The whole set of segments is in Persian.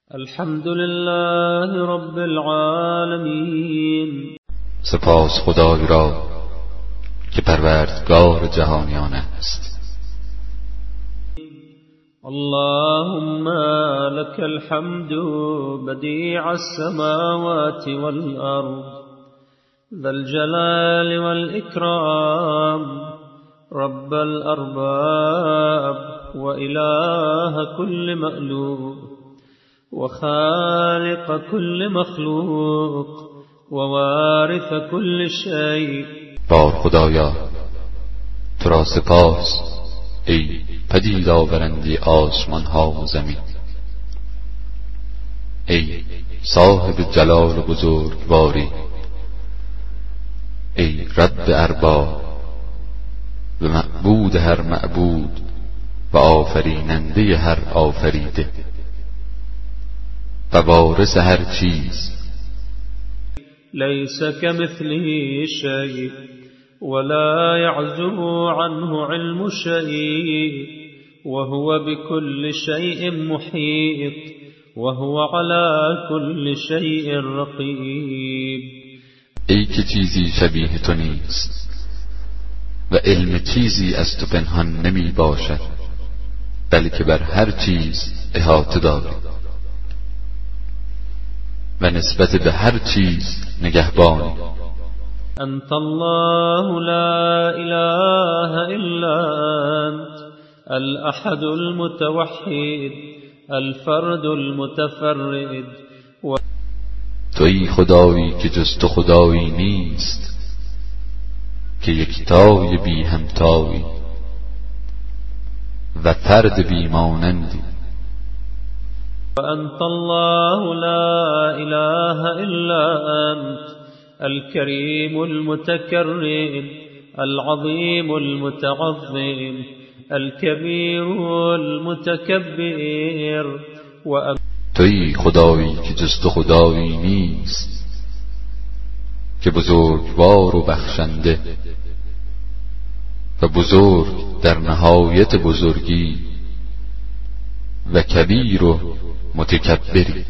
الحمد لله رب العالمین. سپاس خدای را که پروردگار جهانیان است. اللهم لك الحمد بديع السماوات والأرض ذا الجلال والإكرام رب الأرباب وإله كل مألوف وخالق كل مخلوق ووارث كل شيء. بار خدایا تو را سپاس ای پدید آورنده آسمان ها و زمین، ای صاحب جلال و بزرگواری، ای رب ارباب و معبود هر معبود و آفریننده هر آفریده و وارث هر چیز. ليس كمثله شيء ولا يعزب عنه علم شيء وهو بكل شيء محيط وهو على كل شيء رقيب. ای که چیزی شبیه تو نیست و علم چیزی از تو پنهان نمی باشد، بلکه بر هر چیز احاطه داری و نسبت به هر چیز نگهبانی. انت الله لا اله الا انت الاحد المتوحد الفرد المتفرد. تویی خدایی که جز تو خدایی نیست، که یکتای بی همتایی و فرد بی مانندی. وأنت الله لا إله إلا أنت الكريم المتكرم العظيم المتعظم الكبير المتكبر. تویی خدایی که جز تو خدایی نیست، که بزرگوار و بخشنده و بزرگ در نهایت بزرگی و کبیر و متکبری.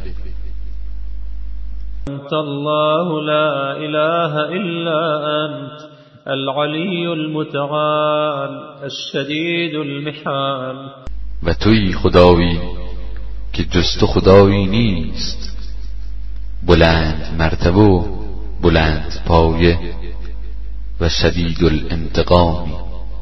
انت الله لا اله الا انت العلی المتعال الشدید المحال. و تویی خدایی که جز تو خدایی نیست، بلند مرتبه و بلند پایه و شدید الانتقامی.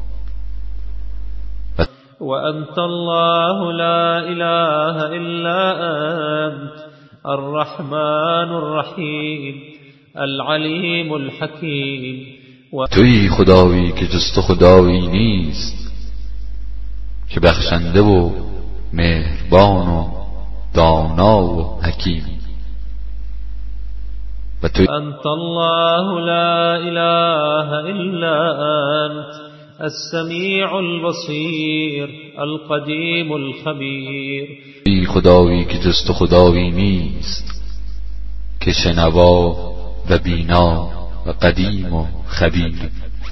وأنت الله لا إله إلا أنت الرحمن الرحيم العليم الحكيم. تویی خدایی که جز تو خدایی نیست، که بخشنده و مهربان و دانا و حکیم. و تویی انت الله لا إله إلا أنت السمیع البصیر القدیم الخبیر. ای خدایی که جز تو خدایی نیست، که شنوا و بینا و قدیم و خبیر.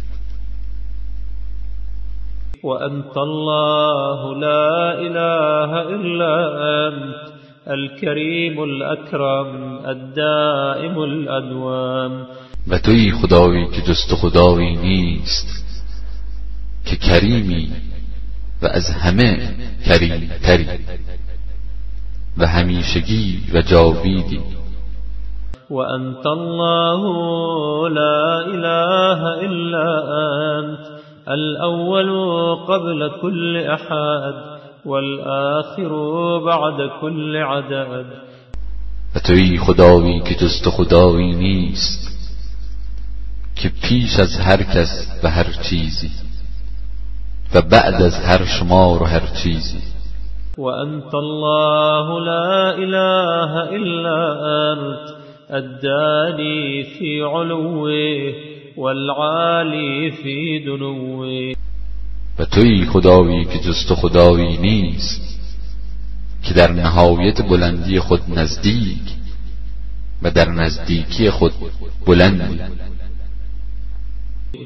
و انت الله لا اله الا انت الكریم الاکرم الدائم الادوام. و تویی خدایی که جز تو خدایی نیست، که کریمی و از همه کریمتری و همیشگی و جاویدی. و انت الله لا اله الا انت الاول قبل كل احد والآخر بعد كل عدد. و تویی خدایی که جز تو خدایی نیست، که پیش از هر کس و هر چیزی و بعد از هر شمار و هر چیزی. و انت الله لا اله الا انت الدانی فی علوه والعالی فی دنوه. و تویی خدایی که جز تو خدایی نیست، که در نهایت بلندی خود نزدیک و در نزدیکی خود بلندی.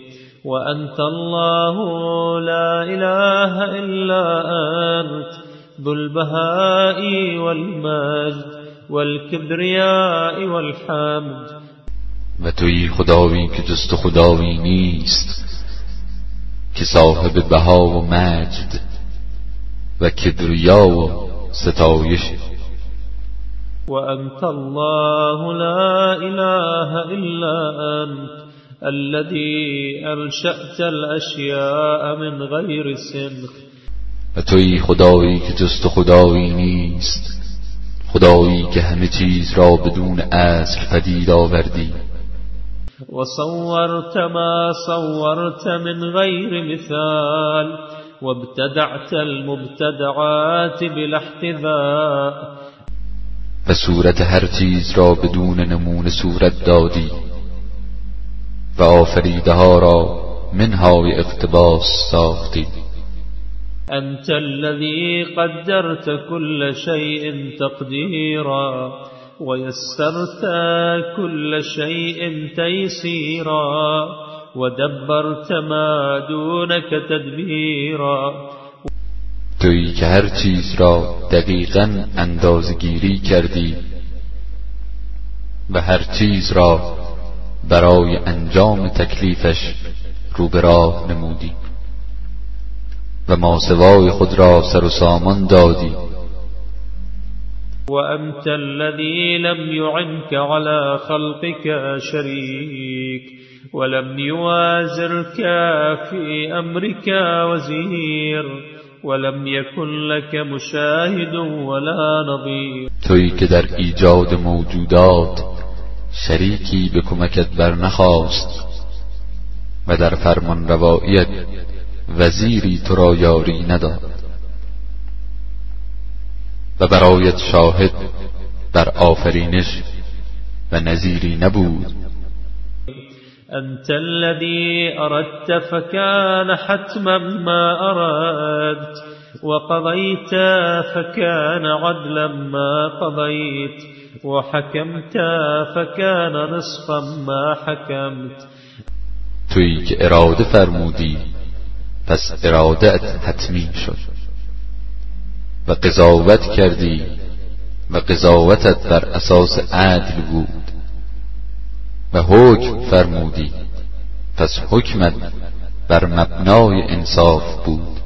وأنت الله لا إله إلا أنت ذو البهاء والمجد والكبریاء والحمد. و تویی خداوی که جز تو خداوی نیست که صاحب بها و مجد و کبریا و ستایش. و انت الله لا اله الا انت الذي انشأت الاشیاء من غیر سنخ. و تویی خدایی که جز تو خدایی نیست، خدایی که همه چیز را بدون اصل پدید آوردی. و صورت ما صورت من غیر مثال و ابتدعت المبتدعات بلا احتذاء. و صورت هر چیز را بدون نمونه صورت دادی و آفریده ها را منهای اقتباس ساختی. انت الذي قدرت كل شيء تقديرا ويسرت كل شيء تيسيرا ودبرت ما دونك تدبيرا. تویی که هر چیز را دقیقاً اندازه‌گیری کردی و هر چیز را برای انجام تکلیفش رو به راه نمودی و ماسوای خود را سر و سامان دادی. و انت الذي لم يعنك على خلقك شريك ولم يوازرك في امرك وزير ولم يكن لك مشاهد ولا نظير. تویی که در ایجاد موجودات شریکی به کمکت برنخواست و در فرمان رواییت وزیری تو را یاری نداد و برایت شاهد بر آفرینش و نظیری نبود. انت الذي اردت فكان حتما ما اردت وقضيت فكان عدلا ما قضيت وحكمت فكان نصفا ما حكمت. تویی که اراده فرمودی پس ارادت حتمی شد و قضاوت کردی و قضاوتت بر اساس عدل بود و حکم فرمودی پس حکمت بر مبنای انصاف بود.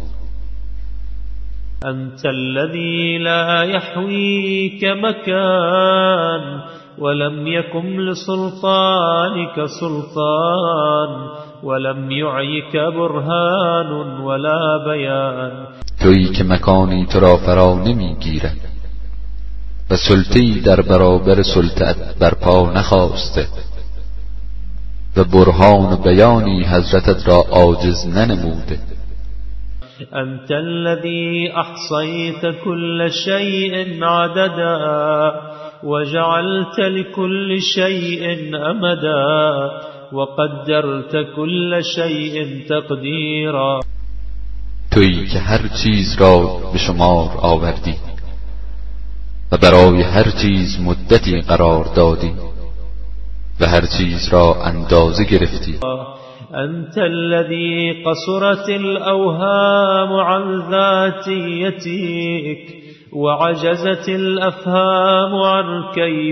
انت الذي لا يحويك مكان ولم يكن لسلطانك سلطان ولم يعيك برهان ولا بيان. تویی که مکانی تو را فرا نمیگیرد و سلطه‌ای در برابر سلطه‌ات برپا نخواسته و برهان و بیانی حضرتت را عاجز ننموده. انت الذي احصيت كل شيء عددا وجعلت لكل شيء امدا وقدرت كل شيء تقديرا. تویی که هر چیز را به شمار آوردی و برای هر چیز مدتی قرار دادی و هر چیز را اندازه گرفتی. انت الذي قصرت الاوهام عن ذاتيتك وعجزت الافهام عن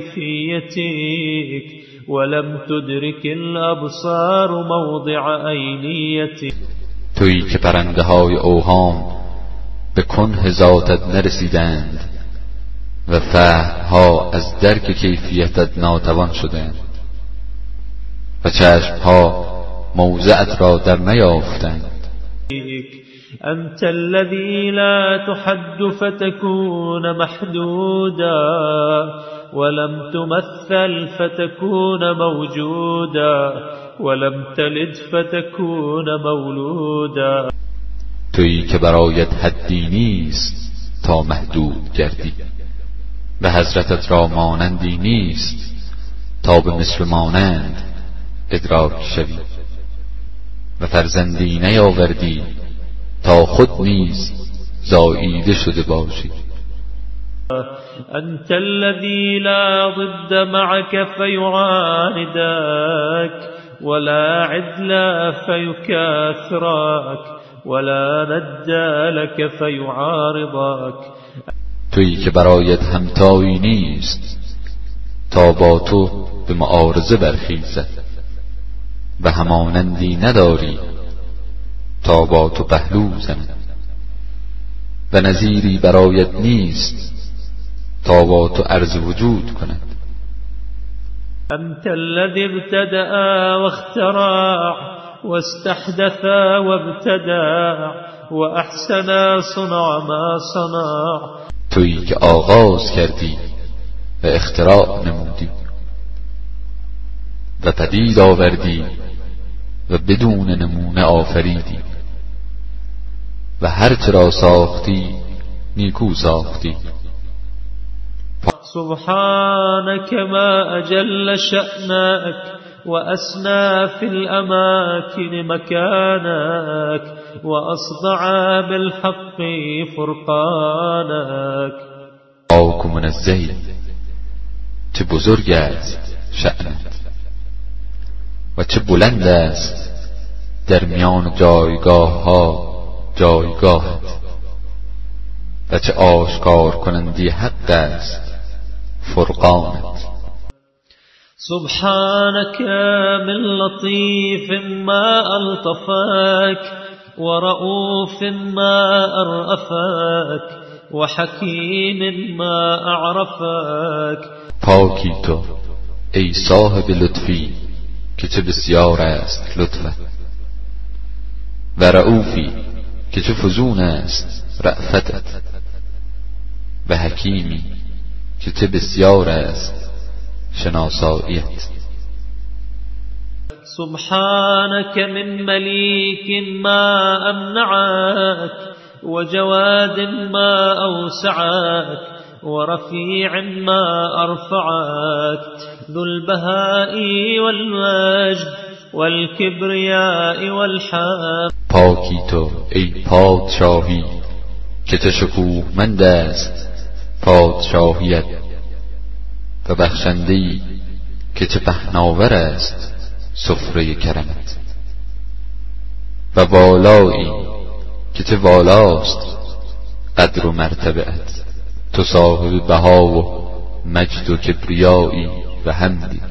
كيفيتك ولم تدرك الابصار موضع عینیتك. تویی که پرنده های اوهام به کنه ذاتت نرسیدند و فهمها از درک کیفیتت ناتوان شدند و چشمها موضعت را در نیافتند. انت الذي لا تحد فتكون محدودا ولم تمثل فتكون موجودا ولم تلد فتكون مولودا. تویی که برایت حدی نیست تا محدود گردی و حضرتت را مانندی نیست تا به مثل مانند ادراک شوی و فرزندی نیاوردی تا خود نیز زاییده شده باشی. انت الذي لا ضد معك فيعاندك ولا عدل فيكاثرك ولا ندى لك فيعارضك. تویی که برایت همتایی نیست تا با تو به معارضه برخیزد و همانندی نداری تا با تو پهلو زند و نظیری برایت نیست تا با تو عرض وجود کند. أنت الذي ابتدأ واخترع واستحدث وابتدع وأحسن صنع ما صنع. تویی که آغاز کردی و اختراع نمودی و پدید آوردی و بدون نمونه آفریدی و هر چرا ساختی نیکو ساختی. سبحانك ما أجل شأنك وأسنى في الأماكن مكانك وأصدع بالحق فرقانك. پاک و منزهی، چه بزرگ است شأنت و چه بلند است در میان جایگاه ها جایگاهت و چه آشکار کنندی حق است فرقانت. سبحانك من لطيف ما ألطفك ورؤوف ما أرأفك وحكيم ما أعرفك. پاکی تو ای صاحب لطفی که چه بسیار است لطفت و رؤوفی که چه فزون است رأفتت و حکیمی که چه بسیار است شناساییت. سبحانك من مليك ما أمنعك وجواد ما أوسعك ورفيع ما أرفعك ذو البهاء والمجد والكبرياء والحمد. پاکی تو ای پادشاهی که چه شکوهمند است پادشاهیت و بخشنده‌ای که چه پهناور است سفره کرمت و والایی که چه والاست قدر و مرتبه‌ات. تو صاحب بها و مجد و کبریایی و حمدی.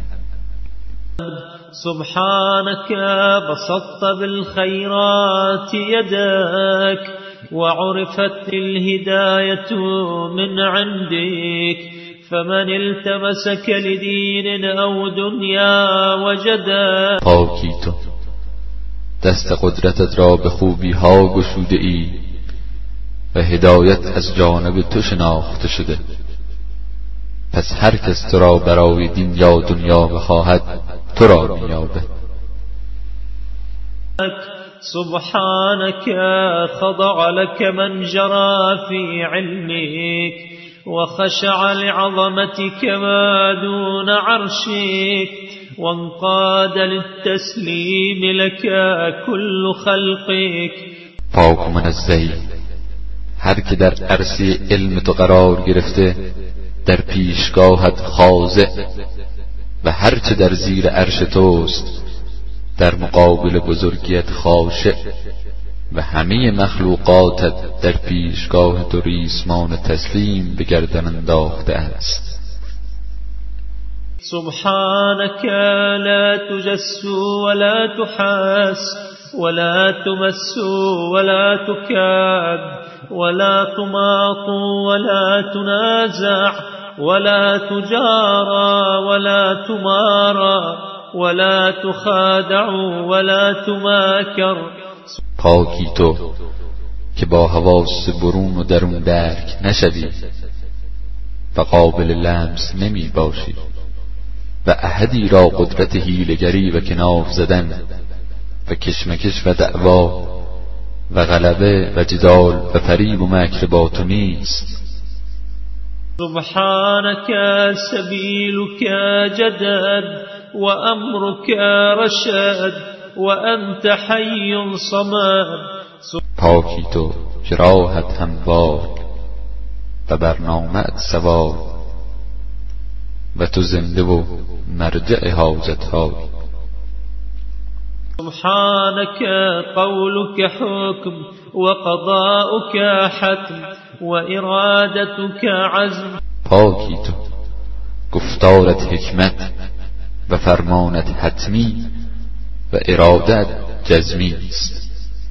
سبحانك بسطت بالخيرات يدك وعرفت الهداية من عندك فمن التمسك لدين أو دنيا وجدك. پاکی تو دست قدرتت را به خوبی ها گشوده ای و هدایت از جانب تو شناخته شده، پس هر کس تو را برای دین یا دنیا بخواهد تو را می‌یابد. سبحانك خضع لك من جرى في علمك وخشع لعظمتك ما دون عرشك وانقاد للتسليم لك كل خلقك. پاک و منزهی هر که در عرصه علم تو قرار گرفته در پیشگاهت خاضع و هر چه در زیر عرش توست در مقابل بزرگیت خاشع و همه مخلوقاتت در پیشگاه تو ریسمان تسلیم به گردن انداخته است. سبحانك لا تجس ولا تحس ولا تمس ولا تكاد ولا تماط ولا تنازع ولا تجارى ولا تمارى ولا تخادع ولا تماكر. پاکی تو که با حواس برون و درون درک نشدی و قابل لمس نمی باشی و احدی را قدرت حیله‌گری و کناف زدن و کشمکش و دعوا و غلبه و جدال و فریب و مکر با تو نیست. سبحانك سبيلك جدد وأمرك رشد وأنت حي صمد. پاکی تو که راهت هموار و برنامه‌ات سوار و تو زنده و مرجع حاجت‌های. سبحانك قولك حكم وقضاؤك حتم وإرادتك عزم. پاکی تو، گفتارت حکمت و فرمانت حتمی و ارادت جزمی است.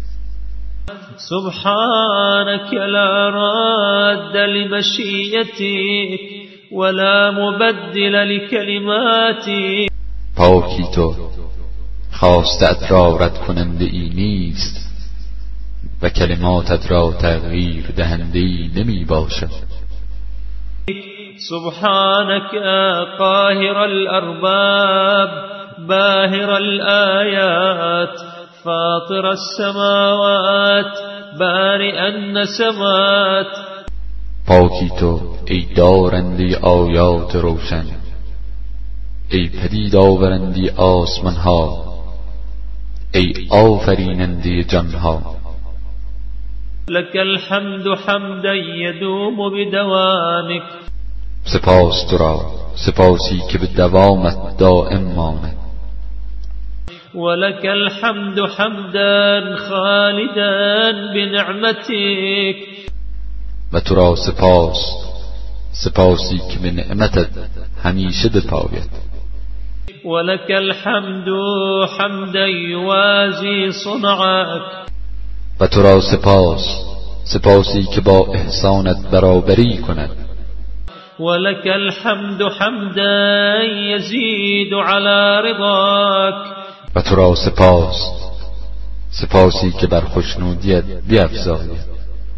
سبحانك لا راد لمشيئتك ولا مبدل لكلماتك. پاکی تو، خواستت را رد کننده ای نیست و کلماتت را تغییر دهنده ای نمی باشد. سبحانك قاهر الأرباب باهر الآيات فاطر السماوات بارئ النسمات. پاکی تو، ای دارنده آیات روشن، ای پدید آورنده آسمان ها، ای آفریننده جان ها. لك الحمد حمدا يدوم بدوامك. سپاس تو را، سپاسی که به دوامت دائم ماند. ولك الحمد حمدا خالدا بنعمتك. و تو را سپاس، سپاسی که به نعمتت همیشه بپاید. ولك الحمد حمدا يوازي صنعك. و تو را سپاس، سپاسی که با احسانت برابری کند. ولك الحمد حمدا يزيد على رضاك. و تو را سپاس، سپاسی که بر خوشنودیت بیفزاید.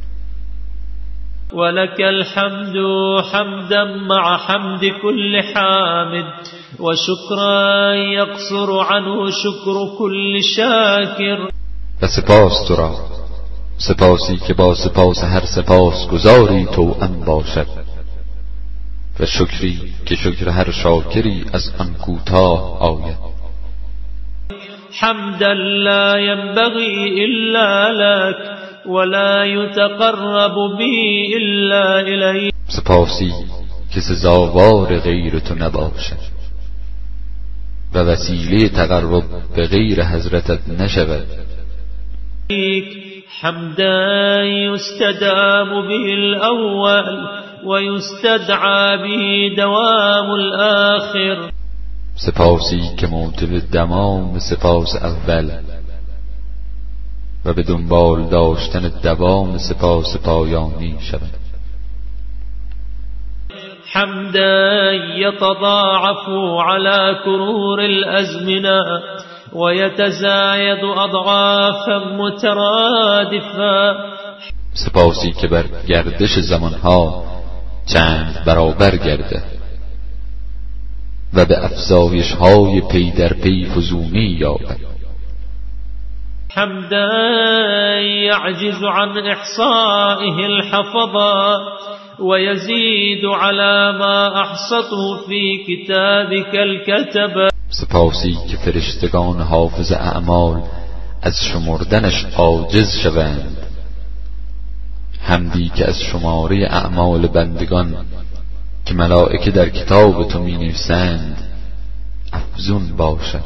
ولك الحمد حمدا مع حمد كل حامد وشكرا يقصر عنه شكر كل شاكر. و سپاس تو را، سپاسی که با سپاس هر سپاس گزاری توأم باشد و شکری که شکر هر شاکری از آن کوتاه آید. حمدا لا ينبغي إلا لك ولا يتقرب به إلا إليك. سپاسی که سزاوار غیر تو نباشد و وسیله تقرب به غیر حضرتت نشود. حمدا يستدام به الأول ويستدعى به دوام الآخر. سپاسی که موجب دمام سپاس اول و به دنبال داشتن دوام سپاس پایانی شود. حمدا يتضاعف على كرور الأزمنة ويتزايد أضعافا مترادفة. سپاسی که بر گردش زمانها چند برابر گردد و به افزایش های پی در پی فزونی یابد. حمدا يعجز عن إحصائه الحفظة ويزيد على ما أحصته في كتابك الكتب. سپاسی که فرشتگان حافظ اعمال از شمردنش عاجز شوند. حمدی که از شماره اعمال بندگان که ملائکه در کتاب تو می نویسند افزون باشد.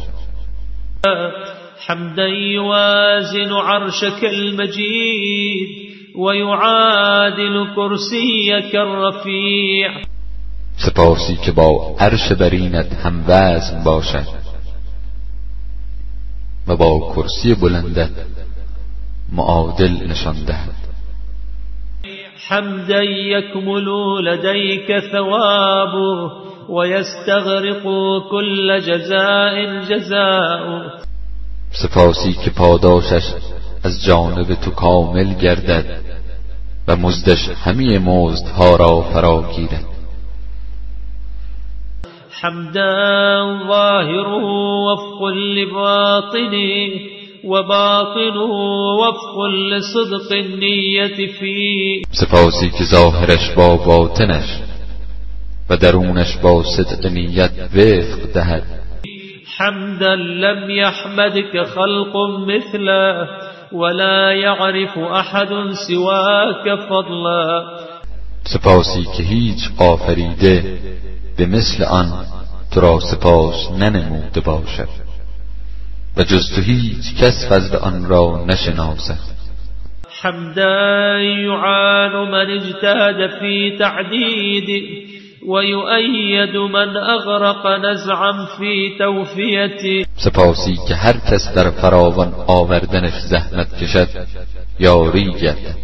حمدا يوازن عرشك المجيد ويعادل كرسيك الرفيع. سپاسی که با عرش برینت هم وزن باشد و با کرسی بلندت معادل نشان دهد. حمدا يكمل لديك ثوابه ويستغرق كل جزاء جزاؤه. سپاسی که پاداشش از جانب تو کامل گردد و مزدش همه مزدها را فرا گیرد. حمدا ظاهره وفق لباطنه وباطنه وفق لصدق النية فيه. سپاسی که ظاهرش با باطنش و درونش با صدق نیت وفق دهد. حمدا لم يحمدك خلق مثله ولا يعرف احد سواك فضلا. سپاسی که هیچ آفریده به مثل آن تو را سپاس ننموده باشد. حمدا يعجز عن إحصائه الحفظة ويستغرق كل شاكر. سپاسی که هیچ آفریده به مثل آن تو را سپاس ننموده باشد. و جز تو هیچ کس فضل آن را نشناسد. حمدا يعان من اجتهد في تعديده ويؤيد من أغرق نزعا في توفيته. سپاسی که هر کس در فراوان آوردنش زحمت کشد یاری گردد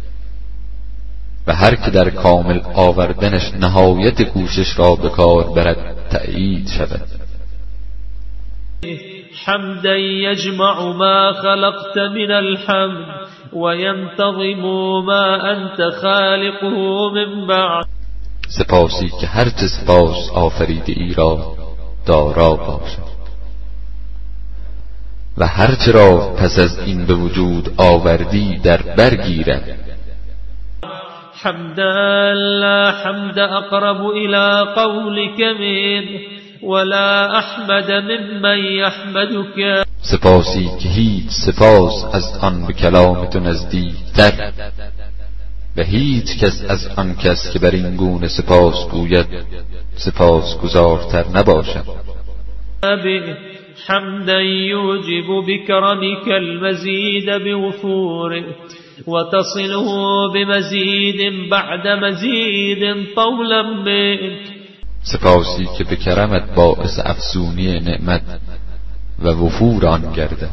و هر که در کامل آوردنش نهایت کوشش را به کار برد تأیید شود. حمدا يجمع ما خلقت من الحمد وينتظم ما أنت خالقه من بعد. سپاسی که هر چه سپاس آفریده ای را دارا باشد و هر چه را پس از این به وجود آوردی در برگیرد. حمدا لا حمد اقرب الى قولك منه ولا احمد ممن يحمدك. سپاسی که هیچ سپاس از آن به کلام تو نزدیکتر و هیچ کس از آن کس که بر این گونه سپاس گوید سپاس گزارتر نباشد. حمدا يوجب بكرمك المزيد بوفوره وتصله بمزيد بعد مزيد طولا منك. سپاسی که به کرمت باعث افزونی نعمت و وفور آن گردد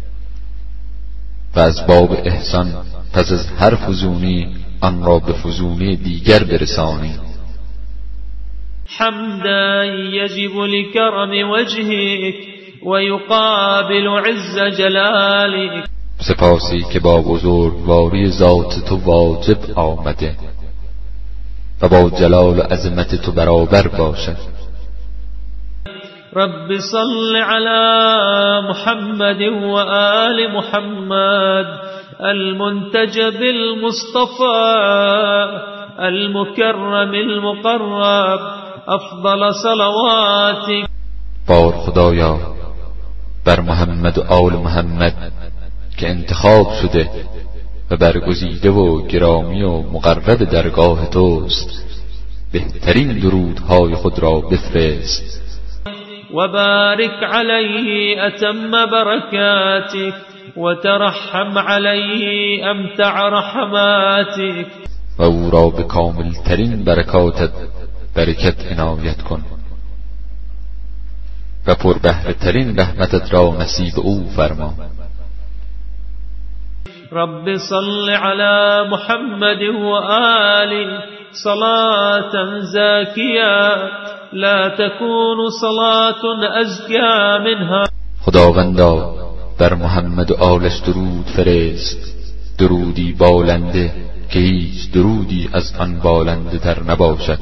و از باب احسان پس از هر فزونی آن را به فزونی دیگر برسانی. حمدا يجب لكرم وجهك ويقابل عز جلالك. سپاسی که با بزرگواری ذات تو واجب آمده و با جلال و عظمت تو برابر باشد. رب صل على محمد وآل محمد المنتجب المصطفى المكرم المقرب افضل صلواتك. بار خدایا بر محمد و آل محمد که انتخاب شده و برگزیده و گرامی و مقرب درگاه توست بهترین درودهای خود را بفرست. و بارک علیه اتم برکاتک و ترحم علیه امتع رحماتک. و او را به کامل ترین برکاتت برکت عنایت کن و پربهره ترین رحمتت را نصیب او فرما. رب صل على محمد وآله صلاة زاكية لا تكون صلاة أزكى منها. خداوندا بر محمد و آلش درود فرست، درودی بالنده که هیچ درودی از آن بالنده تر نباشد.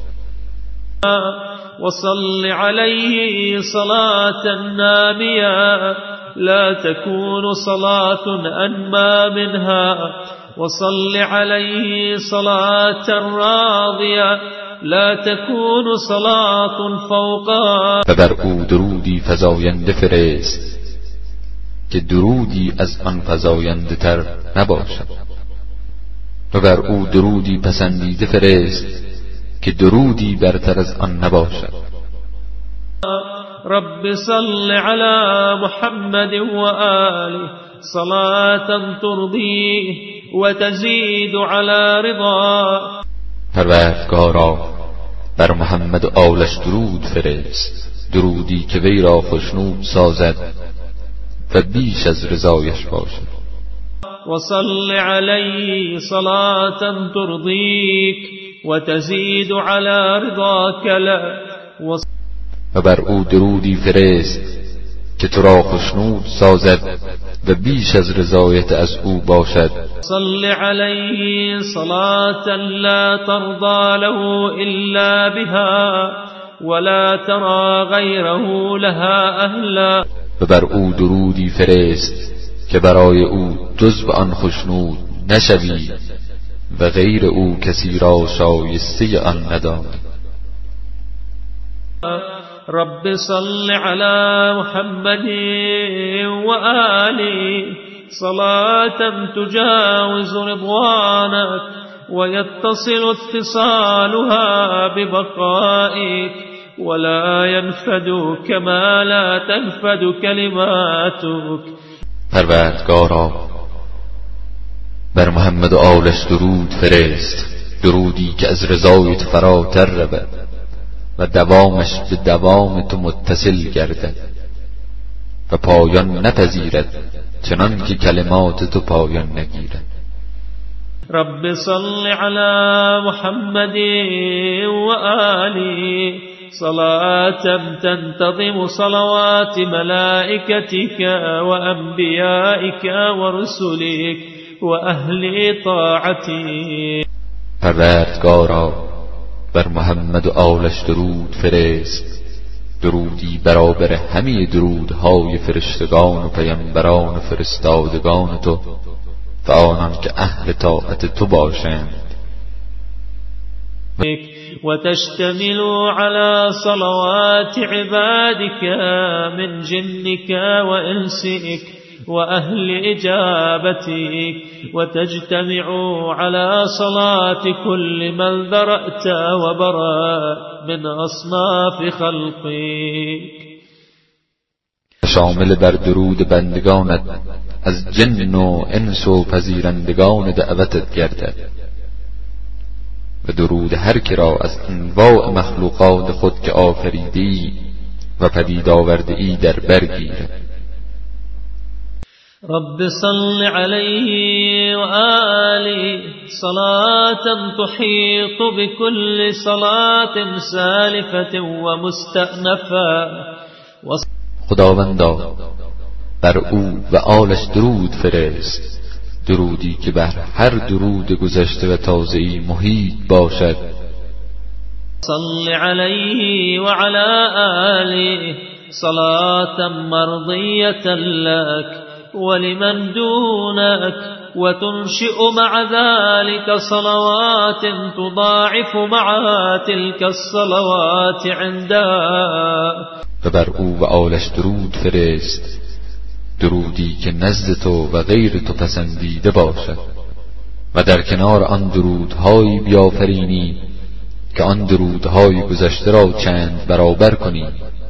وصل عليه صلاة نامية لا تكون صلاة أنمى منها. وصل عليه صلاة راضية لا تكون صلاة فوقها. و بر او درودی فزاینده فرست که درودی از آن فزاینده تر نباشد. و بر او درودی پسندیده فرست که درودی برتر از آن نباشد. رب صل على محمد وآله صلاة ترضيه وتزيد على رضاه. پروردگارا بر محمد و آلش درود فرست، درودی که وی را خوشنود سازد و بیش از رضایش باشد. وصل عليه صلاة ترضيك وتزيد على رضاك له. و بر او درودی فرست که تو را خوشنود سازد و بیش از رضایت از او باشد. صل عليه صلاة لا ترضى له إلا بها ولا ترى غيره لها أهلا. و بر او درودی فرست که برای او جز به آن خوشنود نشوی و غیر او کسی را شایسته آن ندانی. رب صل على محمد وآله صلاة تجاوز رضوانك ويتصل اتصالها ببقائك ولا ينفد كما لا تنفد كلماتك. پروردگارا بر محمد و آلش درود فرست، درودی که از رضایت فراتر رود و دوامش به دوام تو متصل گردد و پایان نپذیرد چنان که کلمات تو پایان نگیرد. رب صل على محمد وآله صلاة تنتظم صلوات ملائكتك وأنبيائك ورسلك وأهل طاعتك. پروردگارا بر محمد و آلش درود فرست، درودی برابر همه درودهای فرشتگان و پیامبران و فرستادگان تو و آنان که اهل طاعت تو باشند. وتشتمل على صلوات عبادك من جنك وإنسك وأهل إجابتك، وتجتمع على صلاة كل من ذرأت وبرأت من أصناف خلقك. شامل بر درود بندگانت از جن و انس و پذیرندگان دعوتت گردد و درود هر که را از انواع مخلوقات خود که آفریدی و پدید آورده‌ای در برگیرد. رب صل عليه وآله صلاة تحيط بكل صلاة سالفة ومستأنفة. خداوندا بر او و آلش درود فرست، درودی که بر هر درود گذشته و تازه‌ای محیط باشد. صل عليه وعلى آله صلاة مرضية لك ولمن دونك، وتنشئ مع ذلك صلوات تضاعف مع تلك الصلوات عندها. و بر او و آلش درود فرست، درودی که نزد تو و غیر تو پسندیده باشد و در کنار آن درودهایی بیافرینی که آن درودهای گذشته را چند برابر کنی.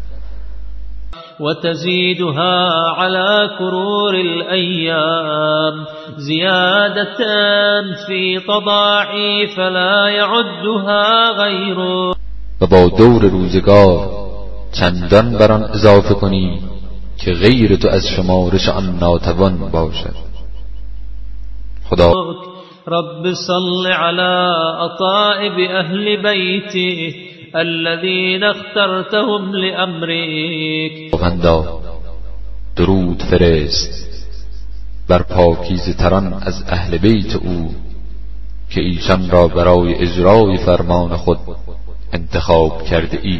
وتزيدها على كرور الأيام زيادة في تضاعيف لا يعدها غيره. و با دور روزگار چندان بر آن اضافه کنی که غیر تو از شمارش آن ناتوان باشد. خدا رب صل على أطائب أهل بيته الذين اخترتهم لأمرك. خداوندا درود فرست بر پاکیزه تران از اهل بیت او که ایشان را برای اجرای فرمان خود انتخاب کرده ای.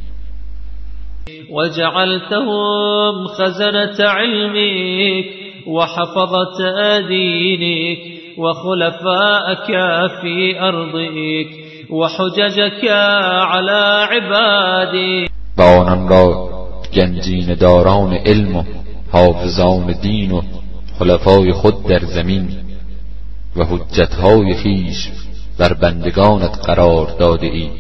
وجعلتهم خزنة علمك وحفظة دينك وخلفاءك في أرضك وحججك على عبادك. و آنان را گنجین داران علم و حافظان دین و خلفای خود در زمین و حجتهای خیش بر بندگانت قرار داده ای.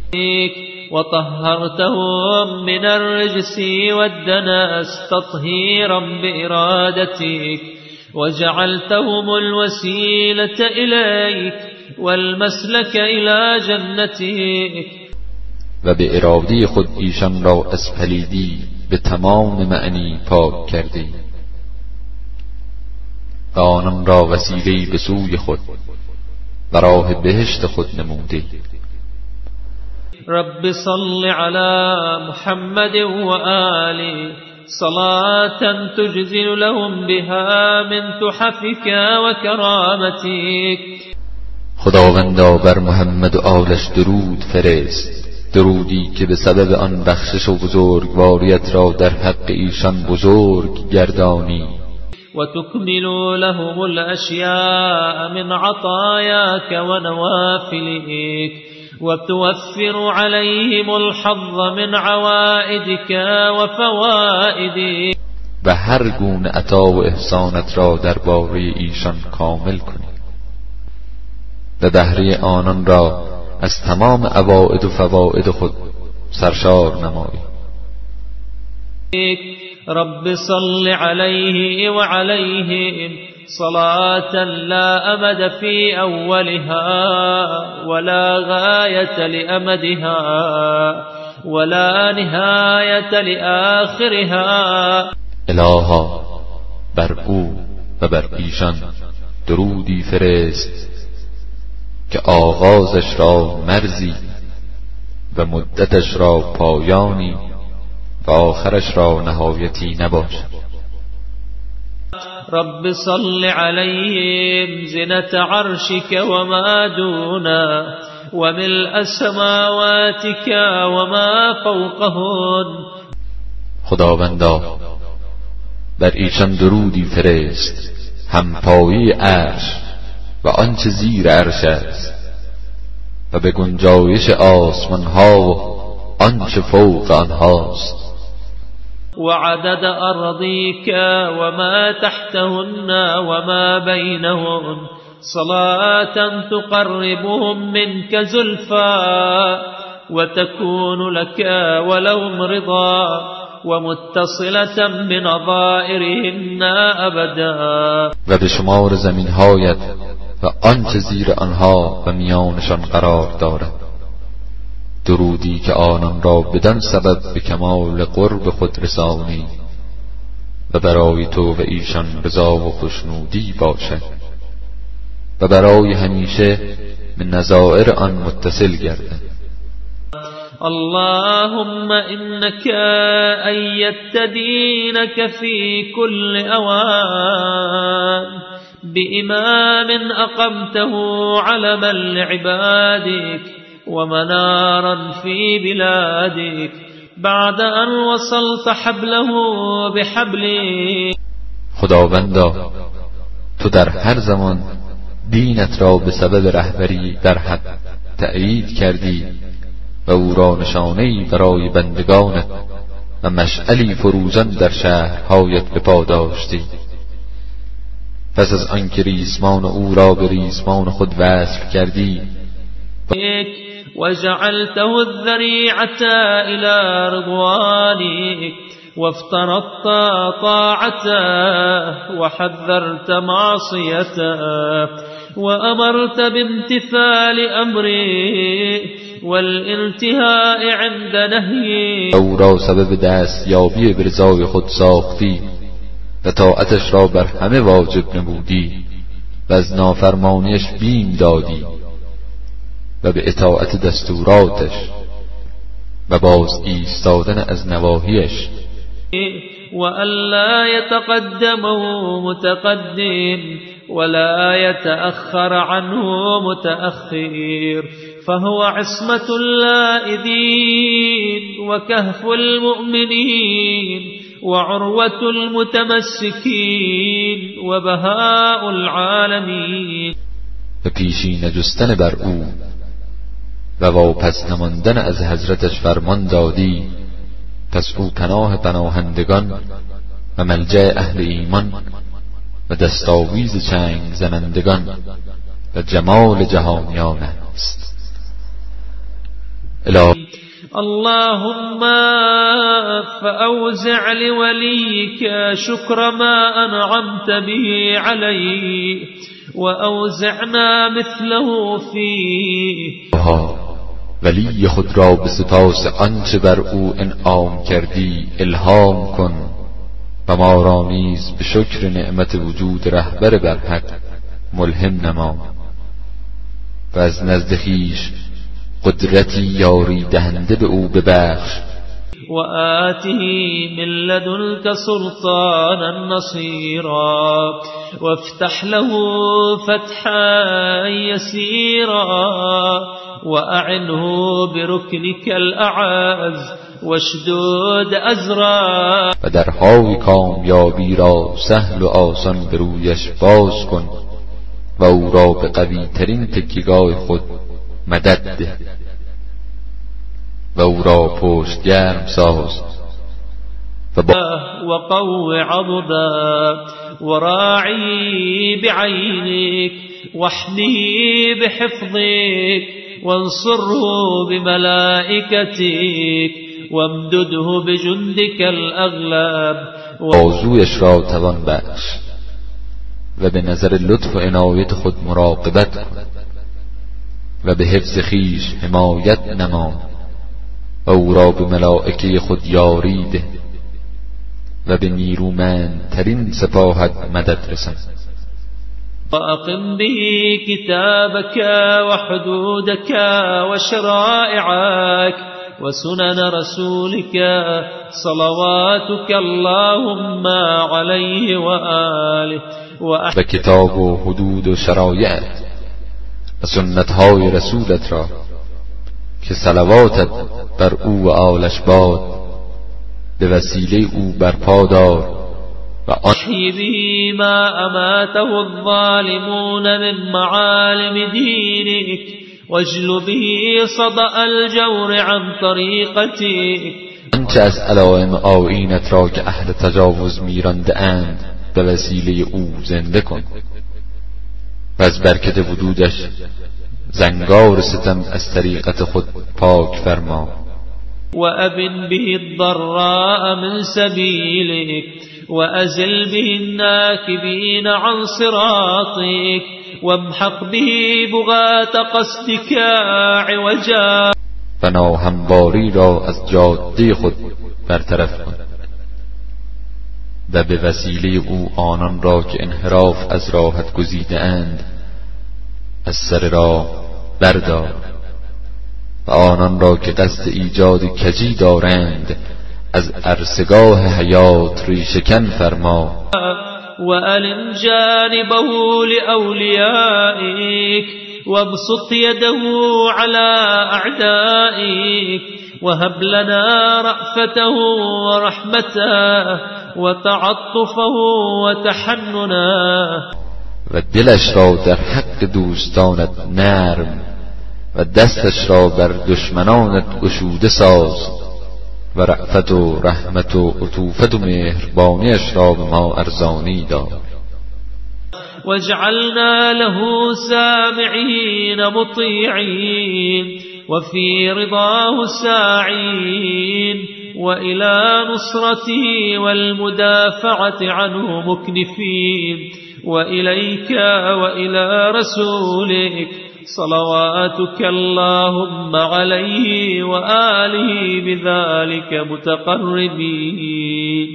وطهرتهم من الرجس والدنس تطهيرا بإرادتك وجعلتهم الوسيلة إليك والمسلك إلى جنتك. و به اراده خود ایشان را از پلیدی به تمام معنی پاک کردی و آنان را وسیله‌ای به سوی خود و راه بهشت خود نمودی. رب صل على محمد وآله صلاة تجزل لهم بها من تحفك وكرامتك. خداوندا بر محمد و آلش درود فرست، درودی که به سبب آن بخشش و بزرگواریت را در حق ایشان بزرگ گردانی. وتكمل لهم الأشياء من عطاياك ونوافلك وتوفر عليهم الحظ من عوائدك وفوائدك. و هر گونه عطا و احسانت را درباره ایشان کامل کنی و بهره آنان را از تمام عواید و فواید خود سرشار نمایی. رب صل عليه وعليهم صلاة لا أمد في أولها ولا غاية لأمدها ولا نهاية لآخرها. الها بر او و بر ایشان درودی فرست که آغازش را مرزی و مدتش را پایانی و آخرش را نهایتی نباشد. رب صل عليهم زنة عرشك وما دونه وملء سماواتك وما فوقهن. خداوندا بر ایشان درودی فرست همپایی عرش و آنچه زیر عرش است و به گنجایش آسمان ها و آنچه فوق آنهاست. وعدد أرضيك وما تحتهن وما بينهن صلاة تقربهم منك زلفى وتكون لك ولهم رضا ومتصلة بنظائرهن أبدا. و به شمار زمینهایت و آنچه زیر آنها و میانشان قرار دارد، درودی که آنان را بدان سبب به کمال قرب خود رسانی و برای تو و ایشان رضا و خوشنودی باشد و برای همیشه به نظائر آن متصل گردد. اللهم إنك أيدت دينك في كل أوان بإمام أقمته علما لعبادك ومنارا في بلادك بعد أن وصلت حبله بحبلك. خداوندا تو در هر زمان دینت را به سبب رهبری در حق تأیید کردی و او را نشانه‌ای برای بندگانت و مشعلی فروزان در شهرهایت به پا داشتی. پس از آنکه ریسمان او را به ریسمان خود وصل کردی وجعلته الذريعة إلى رضوانك وافترضت طاعته وحذرت معصيته وأمرت بامتثال أمره والانتهاء عند نهيه. او را سبب دستیابی به رضای خود ساختی و طاعتش را بر همه واجب نمودی و از نافرمانیش بیم دادی و به اطاعت دستوراتش و باز ایستادن از نواهیش. وألا يتقدمه متقدم ولا يتأخر عنه متأخر فهو عصمة اللائذين وكهف المؤمنين وعروة المتمسكين وبهاء العالمين. و پیشینه جستن بر او و واپس نماندن از حضرتش فرمان دادی، پس او پناه پناهندگان و ملجأ اهل ایمان و دستاویز چنگ زنندگان و جمال جهانیان است. اللهم فأوزع لوليك شكر ما أنعمت به عليه وأوزعنا مثله فيه. ولی خود را به سپاس آنچه بر او انعام کردی الهام کن و ما را نیز به شکر نعمت وجود رهبر بر حق ملهم نما و از نزد خویش قدرتی یاری دهنده به او ببخش. وآته من لدنك سلطانا نصيرا وافتح له فتحا يسيرا وأعنه بركنك الأعز واشدود أزرا. و درهای کامیابی را سهل و آسان به رویش باز کن و او را به قوی ترین تکیگاه خود مدد ده و او را پشت گرم ساز وقو عضدا وراعي بعينك واحميه بحفظك وانصره بملائكتك وامدده بجندك الأغلب. بازویش را توان بخش و به نظر لطف و عنایت خود مراقبت کن و به حفظ خویش حمایت نما و او را به ملائکه خود یاری ده و به نیرومندترین سپاهت مدد رسان. وأقم به كتابك وحدودك وشرائعك وسنن رسولك صلواتك اللهم عليه وآله و کتاب و حدود و شرایعت و سنتهای رسولت را که صلواتت بر او و آلش باد به وسیله او برپا دار و احی به ما اماته الظالمون من معالم دینک واجل به صدأ الجور عن طریقتک. آنچه از علائم آیینت را که اهل تجاوز میرانده اند به وسیله او زنده کن و از برکت وجودش زنگار ستم از طریقت خود پاک فرما. وأبن به الضراء من سبيلك وأزل به الناكبين عن صراطك وامحق به بغاة قصدك عوجا. و ناهمواری را از جاده خود برطرف کن و به وسیله او آنان را که انحراف از راهت گزیده اند از سر راه بردار و آنان را که قصد ایجاد کجی دارند از عرصگاه حیات ریشه‌کن فرما. وألم جانبه لأوليائك وابسط يده على أعدائك وهب لنا رأفته ورحمته وتعطفه وتحننا. و دلش را در حق دوستانت نرم و دستش را بر دشمنانت گشوده ساز و رأفت و رحمت و عطوفت و مهربانیش را به ما ارزانی دار. واجعلنا له سامعين مطيعين وفي رضاه ساعين وإلى نصرته والمدافعة عنه مكنفين وإليك وإلى رسولك صلواتك اللهم عليه وآله بذلك متقربين.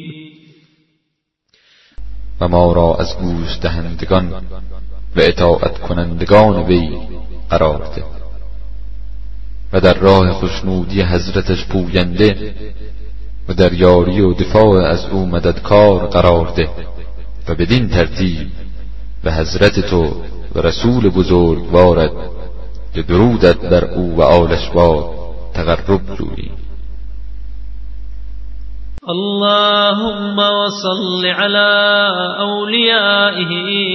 و ما را از گوش دهندگان و اطاعت کنندگان وی قرار ده و در راه خوشنودی حضرتش پوینده و در یاری و دفاع از او مددکار قرار ده و بدین ترتیب به حضرت تو و رسول بزرگوارت که درودت بر او و آلش باد تقرب جویی. اللهم وصل على أوليائه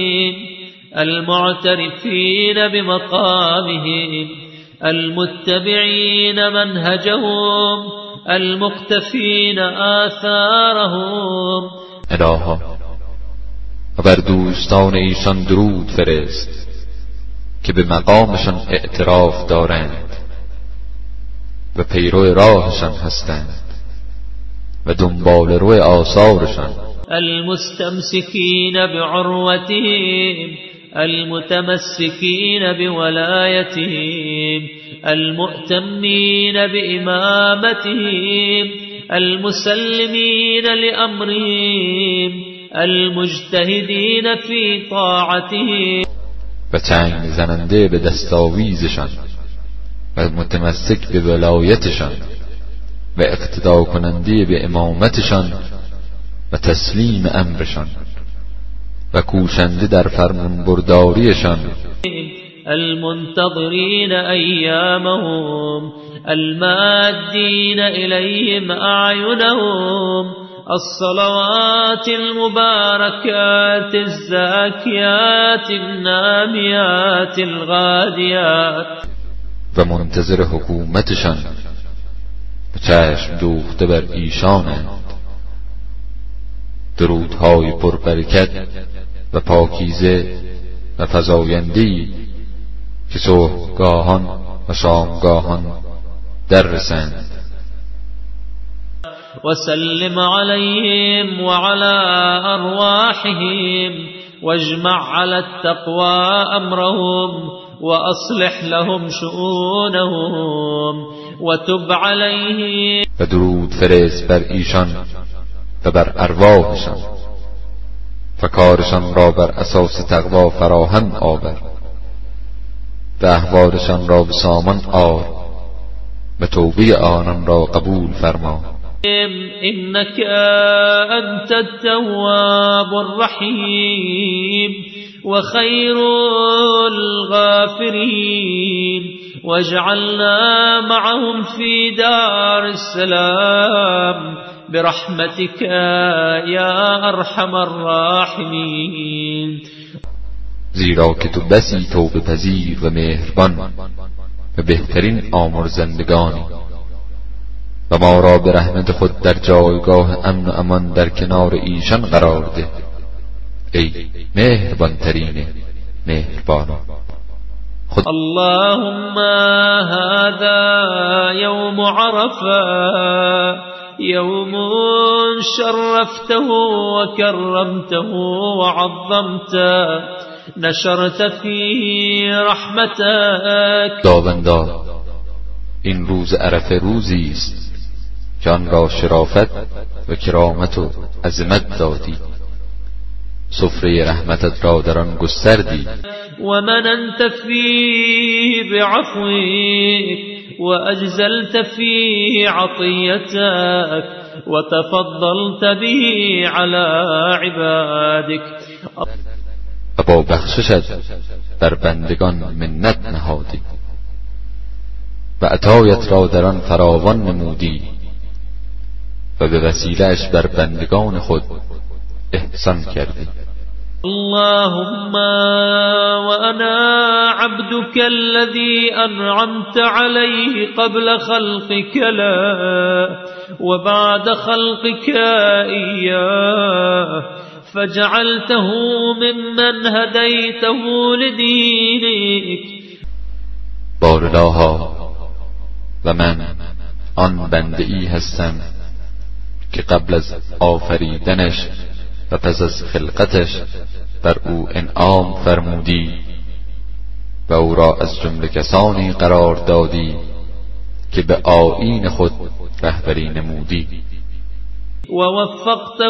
المعترفين بمقامهم المتبعين منهجهم المقتفين آثارهم. الها و بر دوستان ایشان درود فرست که به مقامشان اعتراف دارند و پیرو راهشان هستند و دنبال روی آثارشان. المستمسكين بعروتهم المتمسكين بولايتهم المؤتمين بإمامتهم المسلمين لأمرهم المجتهدين في طاعتهم. و چنگ زننده به دستاویزشان و متمسک به ولایتشان و اقتدا کننده به امامتشان و تسلیم امرشان و کوشنده در فرمان برداریشان. المنتظرين أيامهم المادين إليهم أعينهم الصلوات المباركات الزاكيات الناميات الغاديات. و منتظر حکومتشان و چشم دوخته بر ایشانند. درودهای پربرکت و پاکیزه و فزاینده‌ای که صبحگاهان و شامگاهان در رسند. وسلم عليهم وعلى أرواحهم واجمع على التقوى أمرهم وأصلح لهم شؤونهم وتب عليهم. و درود فرست بر ایشان و بر ارواحشان و کارشان را بر اساس تقوا فراهم آور و احوالشان را به سامان آر و توبه آنان را قبول فرما. إنك أنت التواب الرحيم وخير الغافرين واجعلنا معهم في دار السلام برحمتك يا أرحم الراحمين. زیرا که تو بسی توبه پذیر و مهربان و بهترین آمرزندگانی و ما را به رحمت خود در جایگاه امن و امان در کنار ایشان قرار ده ای مهربان ترین مهربانان. اللهم هذا يوم عرفة يوم شرفته وكرمته وعظمته نشرت فيه رحمتك. خداوندا این روز عرفه روزی است که آن را شرافت و کرامت و عظمت دادی، سفره رحمتت را در آن گستردی. و مننت فیه بعفوک و اجزلت فیه عطیتک و تفضلت به علی عبادک. و با بخششت بر بندگان منت نهادی و عطایت را در آن فراوان نمودی و به وسیله‌اش بر بندگان خود احسان کردی. اللهم وأنا عبدك الذي أنعمت عليه قبل خلقك لا وبعد خلقك إياه فجعلته ممن هديته لدينك. بارلاها و من آن بنده‌ای هستم که قبل از آفریدنش و پس از خلقتش بر او انعام فرمودی و او را از جمله کسانی قرار دادی که به آیین خود رهبری نمودی. و وفقته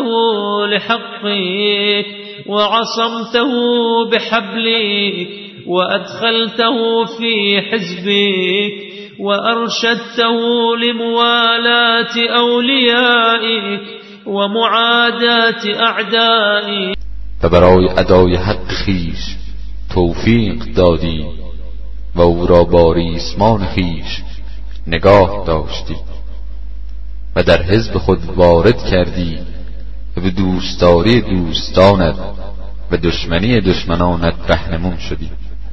لحقك وعصمته بحبلك وأدخلته في حزبك وأرشدته لموالاة أوليائك ومعاداة أعدائك. و برای ادای حق خویش توفیق دادی و او را با ریسمان خویش نگاه داشتی و در حزب خود وارد کردی و به دوستداری دوستانت و دشمنی دشمنانت رهنمون شدی.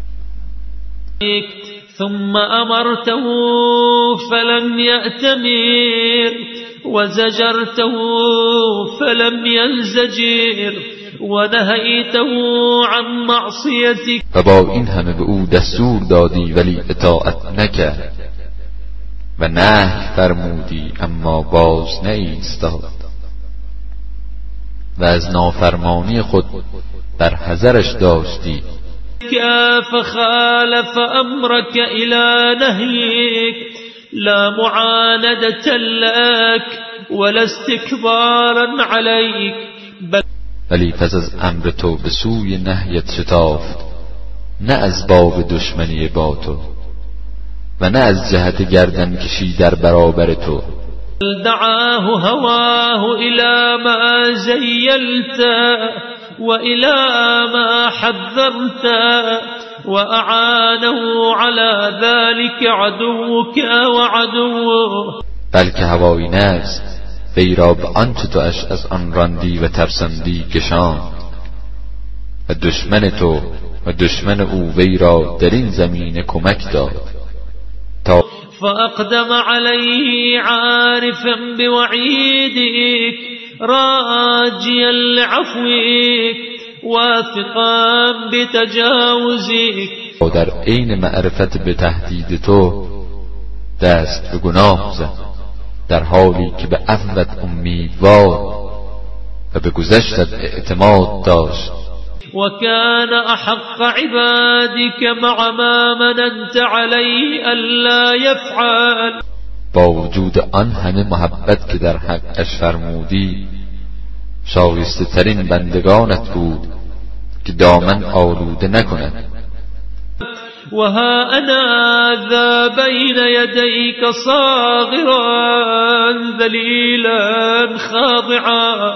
ثم أمرته فلم يأتمر وزجرته فلم ينزجر ونهيته عن معصيتك. و با این همه به او دستور دادی ولی اطاعت نکرد و نهی فرمودی اما باز نایستاد و از نافرمانی خود در حذرش داشتی. فخالف أمرك إلى نهيك لا معاندة لك ولا استكبارا عليك ولی پس از امر تو به سوی نهیت شتافت، نه از باب دشمنی با تو و نه از جهت گردن کشی در برابر تو. دعاه هواه إلى ما زيلت وإلى ما حذرت وأعانه على ذلك عدوك وعدوه. بلکه هوای نفس وی را به آنچه تو از آن راندی و ترساندی کشاند و دشمن تو و دشمن او وی را در این زمینه کمک داد تا فأقدم عليه عارفا بوعيدك راجيا لعفوك واثقا بتجاوزك. در عین معرفت به تهدید تو دست به گناه زد، در حالی که به عفوت امیدوار و به گذشتت اعتماد داشت. وكان أحق عبادك مع ما مننت عليه ألا يفعل. با وجود آن همه محبت که در حقش فرمودی، شایسته ترین بندگانت بود که دامن آلوده نکند. وها أنا ذا بين يديك صاغرا ذليلا خاضعا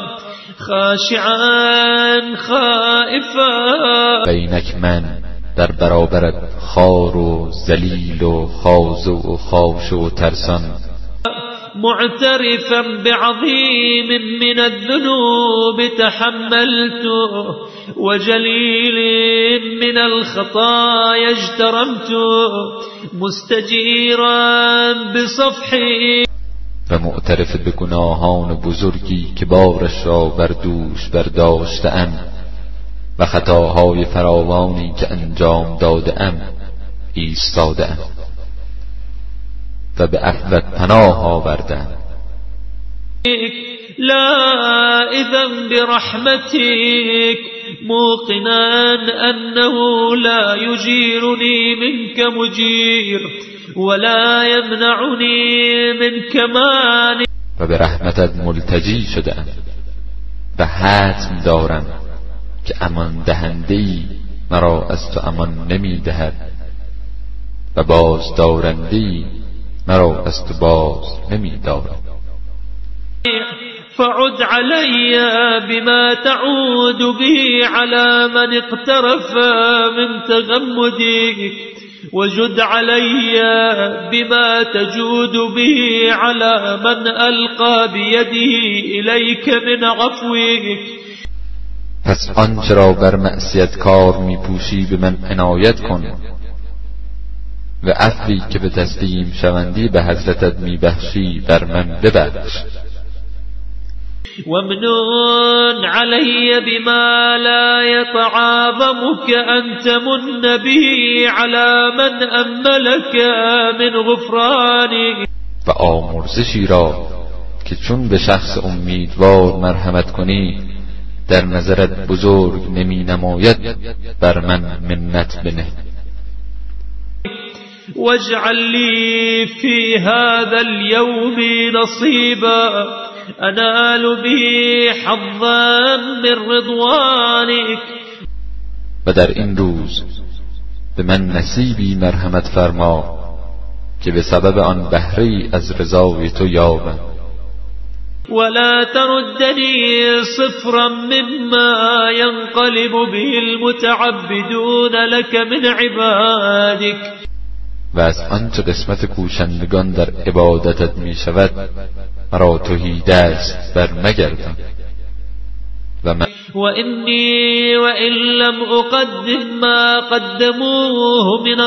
خاشعا خائفا. بینک من در برابرت خار و ذلیل و خاضع و خاشع و ترسان، معترفا بعظيم من الذنوب تحملته وجليل من الخطايا اجترمته مستجيرا بصفحي. و معترف به گناهان بزرگی که بارش را بر دوش برداشته‌ام و خطاهای فراوانی که انجام داده‌ام ایستاده‌ام و به عفوت پناه آوردم. لا اذن برحمتك موقنا انه لا يجيرني منك مجير ولا يمنعني منك مانع. و به رحمتت ملتجی شدم و حتم دارم که امان دهنده‌ای مرا از تو امان نمی دهد و باز دارنده‌ای مرا از تو باز نمی دارد. فعد علي بما تعود به على من اقترف من تغمدك وجد علي بما تجود به على من ألقى بيده إليك من عفوك. پس آنچه را بر معصیت کار می پوشی به من عنایت کن و عفوی که به تسلیم شوندی به حضرتت می بخشی بر من ببخش. وامنن علي بما لا يتعاظمك أن تمن به على من أملك من غفرانك. و آمرزشی را که چون به شخص امیدوار مرحمت کنی در نظرت بزرگ نمی نماید بر من منت بنه. واجعل لي في هذا اليوم نصيبا أنال به حظا من رضوانك. و در این روز به من نصیبی مرحمت فرما که به سبب آن بهره‌ای از رضای تو یابم. ولا تردني صفرا مما ينقلب به المتعبدون لك من عبادك. و از آنچه قسمت کوشندگان در عبادتت می شود مرا تهی دست بر مگردان. وإني وإن لم أقدم ما قدموه من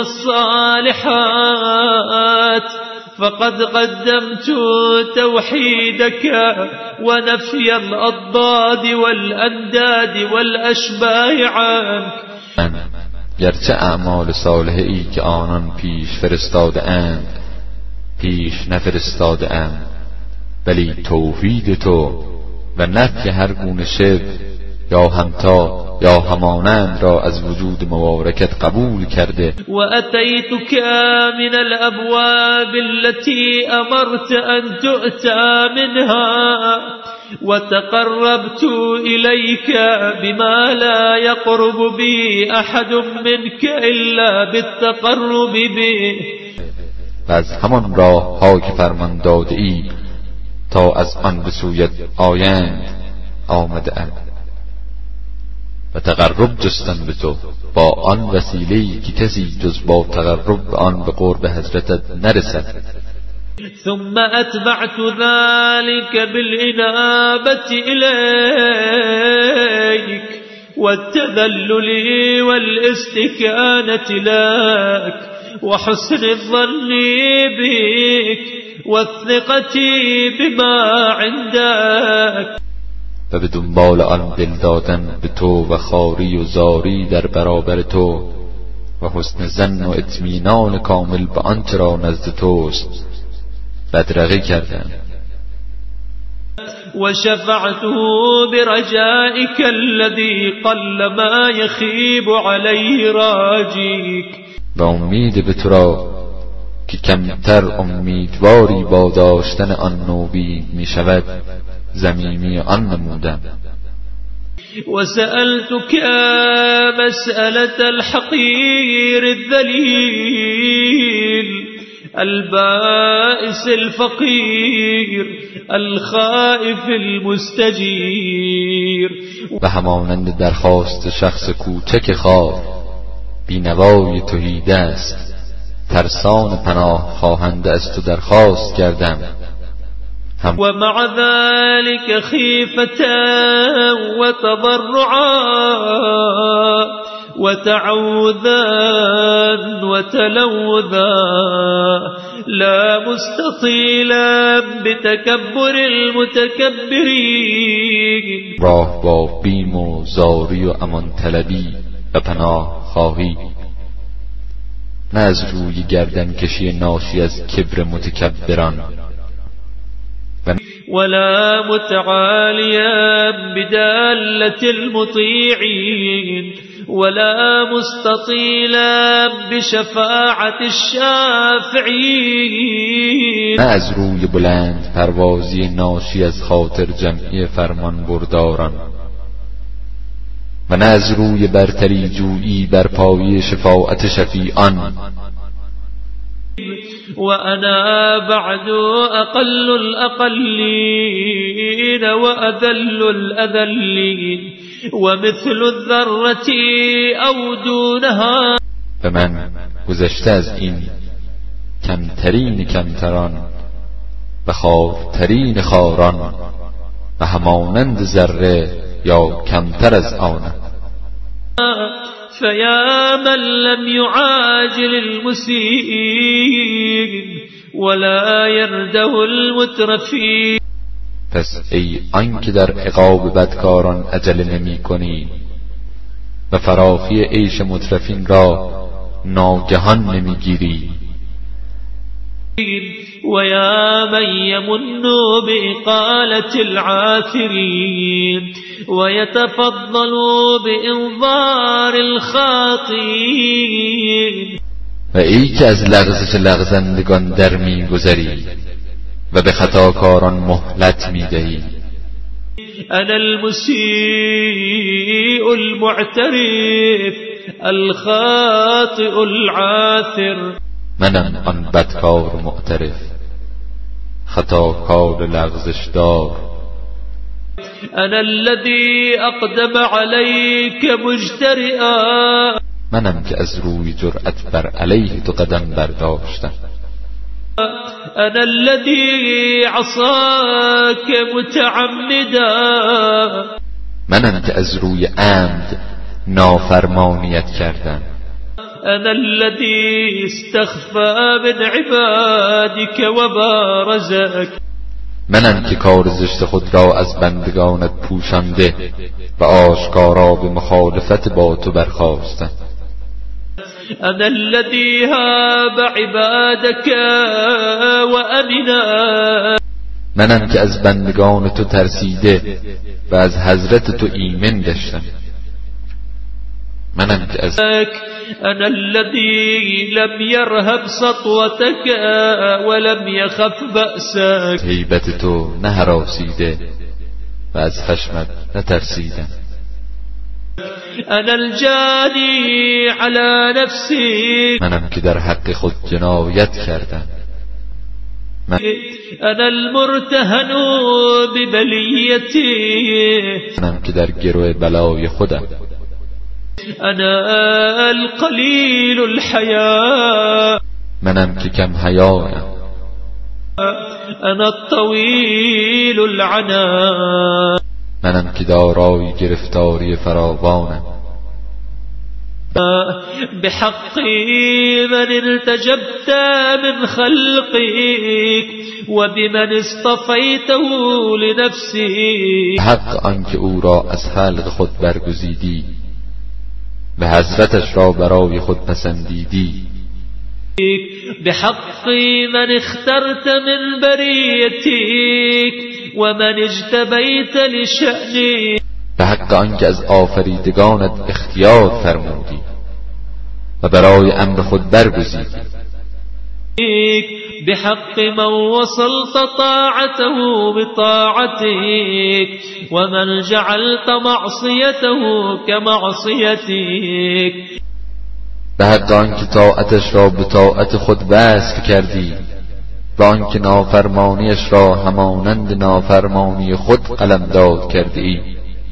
الصالحات فقد قدمت توحيدك ونفي الأضداد والأنداد والأشباه عنك. گرچه اعمال صالحه ای که آنان پیش فرستاده اند پیش نفرستاده اند، ولی توحید تو و نفی هر گونه شرک یا همتا یا همانند را از وجود مبارکت قبول کرده. و اتیتک من الابواب التي امرت ان تؤتى منها وتقربت إليك بما لا يقرب به أحد منك إلا بالتقرب به. و از همان راه ها که فرمان داده ای تا از آن به سویت آیند آمده ام و تقرب جستن به تو با آن وسیله‌ای که کسی جز با تقرب به آن به قرب حضرتت نرسد. ثم أتبعت ذلك بالإنابة إليك والتذلل والاستكانة لك وحسن الظن بك والثقة بما عندك. و به دنبال آن دل دادن به تو و خاری و زاری در برابر تو و حسن ظن و اطمینان کامل به آنچه را نزد توست بدرقه کردند. وشفعته برجائك الذي قل ما يخيب عليه راجيك، و امید به تو را که کمتر امیدواری با داشتن آن نوبید می شود ضمیمی آن نمودم. وسألتك مسألة الحقير الذليل البائس الفقير الخائف المستجير، و همانند درخواست شخص کوچک خوار بینوای تهیده است ترسان پناه خواهنده از تو درخواست کردم. و مع ذلك خیفة و تضرعا و تعوذا و تلوذا لا مستطیلا بتکبر المتکبرین، راه با بیم و زاری و امان طلبی و پناه خواهی، نه از روی گردن کشی ناشی از کبر متکبران، ولا متعاليا بدالة المطيعين ولا مستطيلا بشفاعة الشافعين، نه از روی بلند پروازی ناشی از خاطر جمعی فرمان برداران، و نه از روی برتری جویی بر پای شفاعت شفیعان. وأنا بعد أقل الأقلين وأذل الأذلين ومثل الذرة أو دونها، و من گذشته از این کمترین کمتران و خارترین خاران و همانند ذره یا کمتر از آنم. فيا من لم يعاجل المسيئين ولا يرده المترفين، پس ای آن که در عقاب بدکاران عجله نمی کنی و فراخی عیش مترفین را ناگهان نمی گیری. ويا من يمن بإقالة العاثرين ويتفضل بإنظار الخاطئين، و ای که از لغزش لغزندگان در می گذری و به خطاکاران مهلت می دهی. أنا المسيء المعترف الخاطئ العاثر، منم آن بدکار معترف خطاکار لغزشدار. أنا الذي أقدم عليك مجترئا، منم که از روی جرأت بر علیه تو قدم برداشتم. أنا الذي عصاك متعمدا، منم که از روی عمد نافرمانیت کردم. أنا الذي استخفى من عبادك وبارزك، منم که کار زشت خود را از بندگانت پوشانده و آشکارا به مخالفت با تو برخاستم. أنا الذي هاب عبادك وأمنا، منم که از بندگان تو ترسیده و از حضرت تو ایمن گشتم. منم که از أنا الذي لم يرهب سطوتك ولم يخف بأسك، هیبت تو نه هراسیده و از خشمت نترسیدم. أنا الجاني على نفسي، منم که در حق خود جنایت کردم. أنا المرتهن ببليتي، منم که در گرو بلای خودم. أنا القليل الحياء، منم که کم حیایم. أنا الطويل العناء، منم که دارای گرفتاری فراوانم. بحق من التجبت من خلقك وبمن اصطفيته لنفسك، حق آنکه او را از خلق خود برگزیدی به حضرتش را برای خود پسندیدی. بحق من اخترت من بریتك ومن اجتبیت لشأنك، به حق آنکه از آفریدگانت اختیار فرمودی و برای امر خود برگزیدی. بحق من وصلت طاعته بطاعتك ومن جعلت معصيته كمعصيتك، به حق آنکه طاعتش را به طاعت خود وصل کردی و آنکه نافرمانیش را همانند نافرمانی خود قلمداد کرده ای.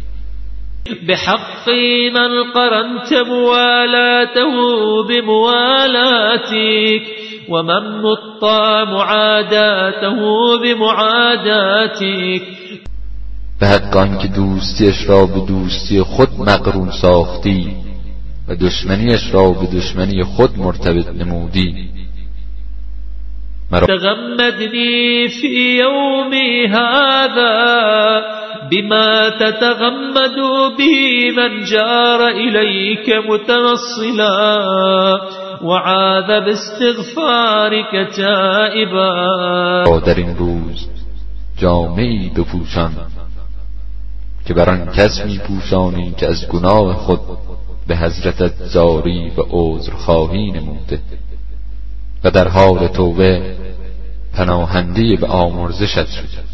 بحق من قرنت موالاته بموالاتك ومن نطى معاداته بمعاداتك، به حق آنکه دوستیش را به دوستی خود مقرون ساختی و دشمنیش را به دشمنی خود مرتبط نمودی. تغمدني في يومي هذا بما تتغمد به من جار إليك متنصلا وعاذ باستغفارك تائبا. در این روز جامه‌ای بپوشان که بر آن کس می‌پوشانی که از گناه خود به حضرتت زاری و عذرخواهی نموده و در حال توبه پناهنده به آمرزشت شده.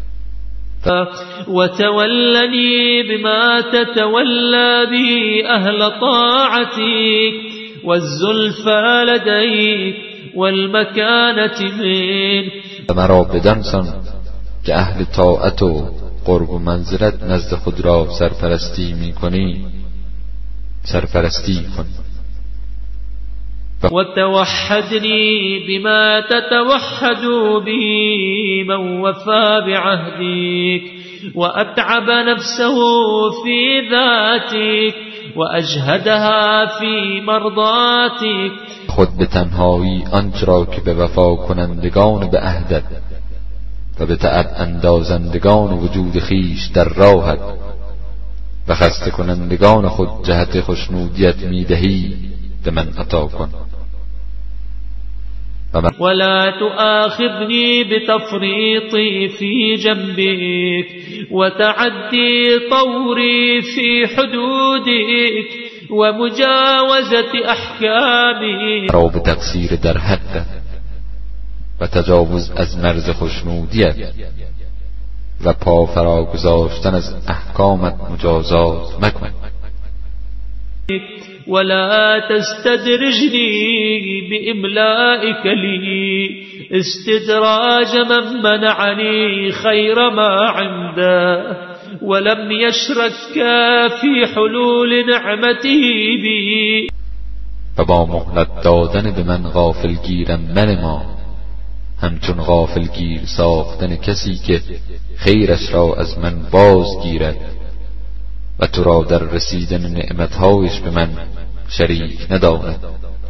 وتولني بما تتولى به أهل طاعتك والزلفى لديك والمكانة منك، و مرا بدانسان که اهل طاعت و قرب و منزلت نزد خود را سرپرستی می‌کنی سرپرستی کن. وتوحدني بما تتوحد به من وفى بعهدك وأتعب نفسه في ذاتك وأجهدها في مرضاتك، خود به تنهایی آنچه را که به وفا کنندگان به عهدت و به تعب اندازندگان وجود خیش در راهت و خسته کنندگان خود جهت خوشنودیت میدهی به من عطا کن. ولا تؤاخذني بتفريطي في جنبك وتعدي طوري في حدودك ومجاوزة أحكامك، را به تقصیر در حق و تجاوز از مرز خوشنودیت و پا فرا گذاشتن از احکامت مجازات مکن. ولا تستدرجني بإملائك لي استدراج من منعني خير ما عنده ولم يشرك في حلول نعمته بي، و با مهلت دادن به من غافلگیرم منما همچون غافلگیر ساختن کسی که خیرش را از من بازگیرد و تو را در رسیدن نعمتهایش به من شریک نداند.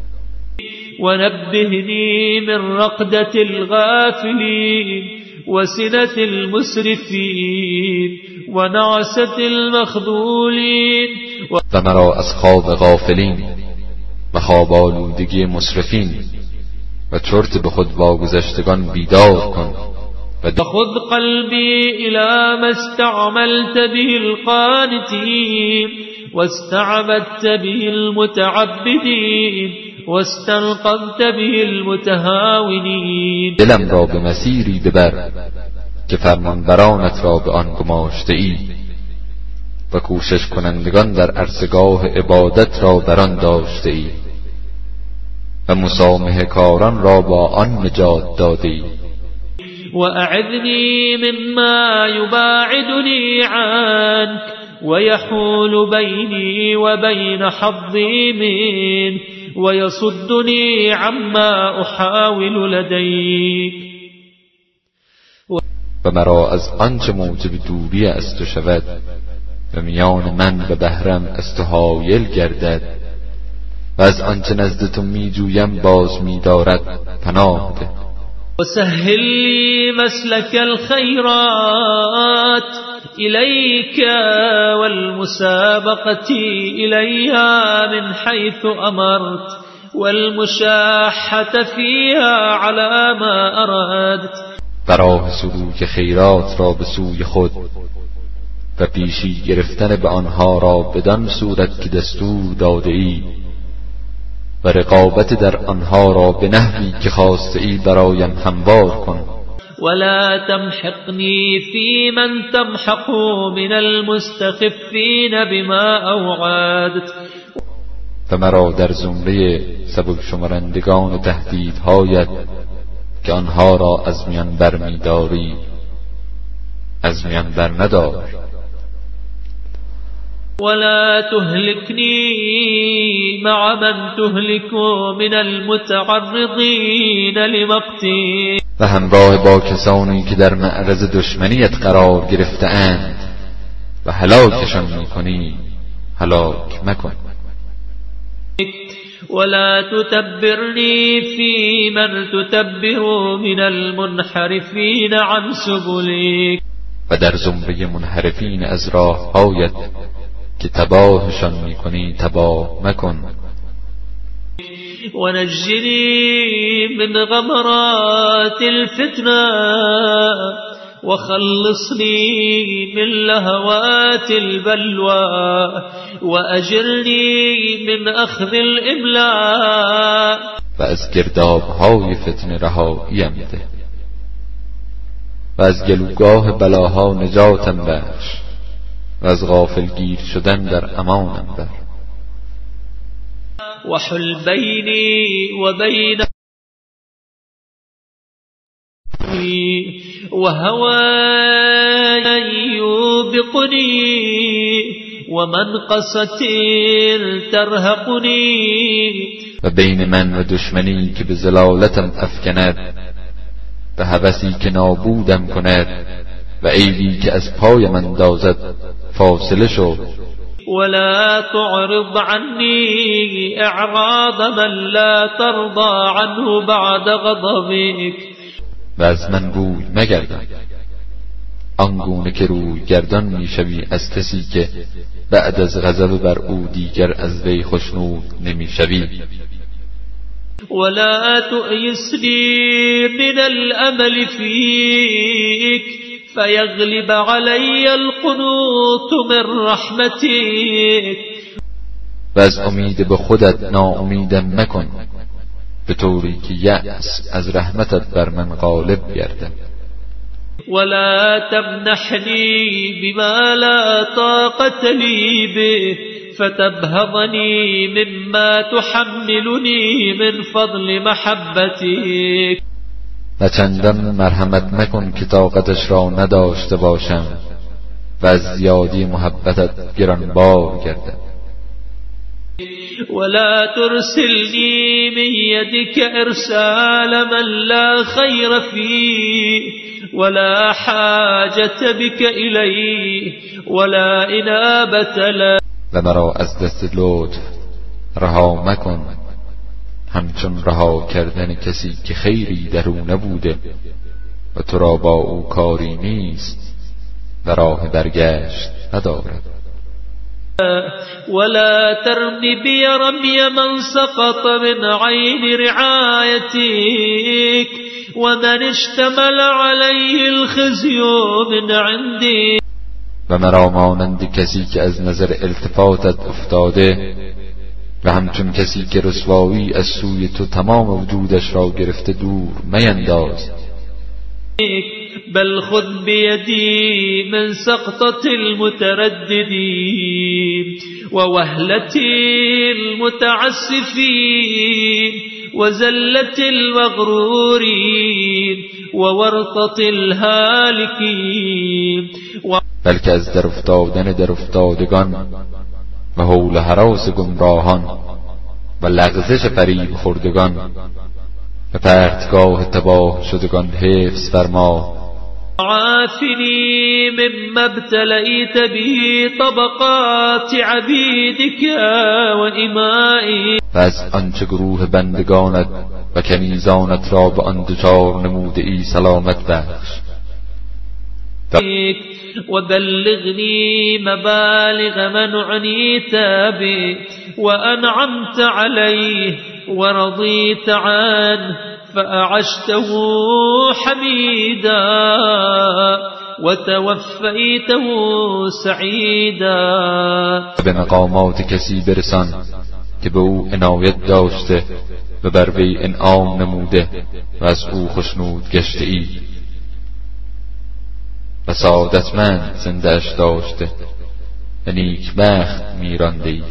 ونبهني من رقدة الغافلين وسنة المسرفين ونعسة المخذولين، و مرا از خواب غافلین و خواب آلودگی مسرفین و چرت به خود واگذشتگان بیدار کن. خذ قلبي إلى ما استعملت به القانتين واستعبدت به المتعبدين واستنقذت به المتهاونين، دلم را به مسیری ببر که فرمانبرانت را به آن گماشته ای و کوشش کنندگان در عرصگاه عبادت را بر آن داشته ای و مسامحه کاران را با آن نجات داده ای. وأعذني مما يباعدني عنك ويحول بيني وبين حظي منك ويصدني عما أحاول لديك، و مرا از آنچه موجب دوری از تو شود و میان من و بهرم از تو حایل گردد و از آنچه نزد تو می جویم باز می دارد پناه ده. وسهل لي مسلك الخيرات إليك والمسابقة إليها من حيث أمرت والمشاحة فيها على ما أردت. براه سلوک خیرات را به سوی خود و پیشی گرفتن به آنها را بدان صورت که دستور داده ای و رقابت در آنها را به نحوی که خواسته ای برایم هموار کن. ولا تمحقني في من تمحق من المستخفين بما أوعدت. و مرا در زمره سبک شمرندگان تهدیدهایت که آنها را از میان برمی‌داری از میان بر ندار. ولا تهلكني مع من تهلك من المتعرضين لمقتي. و همراه با کسانی که در معرض دشمنیت قرار گرفته اند و هلاکشان میکنی هلاک مکن. ولا تتبرني في من تتبر من المنحرفين عن سبلك. و در زمره منحرفین از راههایت که تباهشان میکنی تباه مکن. ونجني من غمرات الفتنة وخلصني من لهوات البلوى وأجرني من أخذ الإملاء. و از گرداب‌های فتنه رهاییم ده و از گلوگاه بلاها نجاتم بخش و از غافلگیر شدن در امانم بر. وحل بيني وبين وهواي يوبقني ومنقصة ترهقني. و بین من و دشمنی که به ضلالتم افکند و هوسی که نابودم کند و عیبی که از پایم اندازد فاصله شو. ولا تعرض عني اعراض من لا ترضى عنه بعد غضبك. و از من روی مگردان آنگونه که روی گردان میشوی از کسی که بعد از غضب بر او دیگر از وی خوشنود نمیشوی. ولا تؤيسني من الأمل فيك فيغلب علي القنوط من رحمتك. و از امید به خودت ناامیدم مکن به طوری که یأس از رحمتت بر من غالب گردد. ولا تمنحني بما لا طاقة لي به فتبهضني مما تحملني من فضل محبتك. و چندان مرحمت مکن که طاقتش را نداشته باشم و از زیادی محبتت گرانبار گردد. ولا ترسلني من يدك ارسال من لا خير فيه ولا حاجة بك إليه ولا إنابة له. و مرا از دست لطف رها مکن همچون رها کردن کسی که خیری در او نبوده و تو را با او کاری نیست و راه برگشت ندارد. ولا ترمي بي رمي من سقط من عين رعايتك ومن اشتمل عليه الخزي من عندي. و مرا مانند کسی که از نظر التفاتت افتاده و همچون کسی که رسوایی از سوی تو تمام وجودش را گرفته دور مینداز. بل خذ بيدي من سقطة المترددين ووهلة المتعسفين وزلة المغرورين وورطة الهالكين. بلکه از در افتادگان و حول و هراس گمراهان و لغزش فریب خوردگان و پرتگاه تباه شدگان حفظ فرما. عافني مما ابتليت به طبقات عبيدك وإمائي. و از آنچه گروه بندگانت و کنیزانت را به آن دچار نموده ای سلامت بخش. وبلغني مبالغ من عنيت به وأنعمت عليه ورضيت عنه فأعشته حميدا وتوفيته سعيدا. به مقامات کسی برسان که به او عنایت داشته و بر وی انعام نموده و از او خشنود گشته ای و سعادتمند زنده‌اش داشته و نیکبخت میرانده ای.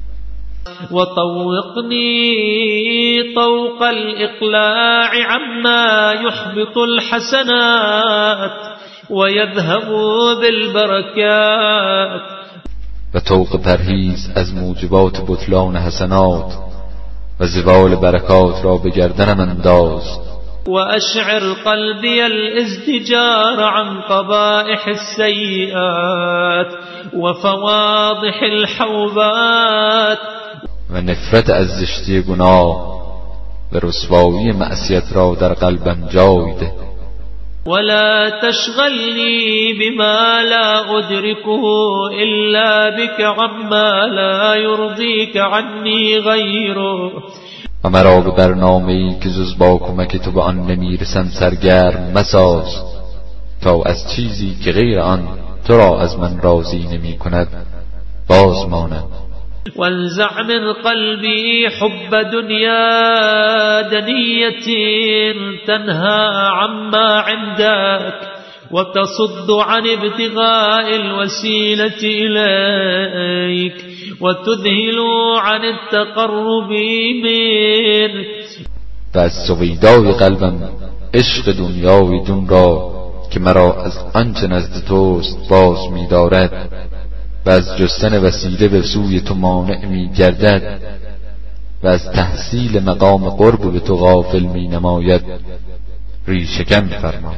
وطوقني طوق الإقلاع عما يحبط الحسنات ويذهب بالبركات. و طوق پرهیز از موجبات بطلان حسنات و زوال برکات را به گردنم انداز. وأشعر قلبي الازدجار عن قبائح السيئات وفواضح الحوبات. و نفرت از زشتی گناه و رسوایی معصیت را در قلبم جای ده. ولا تشغلني بما لا أدركه إلا بك عما لا يرضيك عني غيره. و مرا به برنامه‌ای که جز با کمک تو به آن نمیرسم سرگرم مساز تا از چیزی که غیر آن تو را از من راضی نمی کند باز مانم. وانزع من قلبي حب دنيا دنية تنهى عما عندك وتصد عن ابتغاء الوسيلة إليك وتذهل عن التقرب منك. و از سویدای قلبم عشق دنیای دون را که مرا از آنچه نزد توست باز می دارد و از جستن وسیله به سوی تو مانع می گردد و از تحصیل مقام قرب به تو غافل می نماید ریشه‌کن فرما.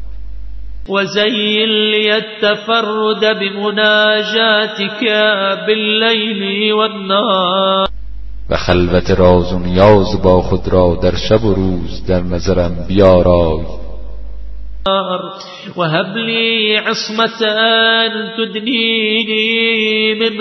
وزين لي التفرد بمناجاتك بالليل والنهار. و خلوت راز و نیاز با خود را در شب و روز در نظرم بیارای. وهب لي عصمة تدنيني من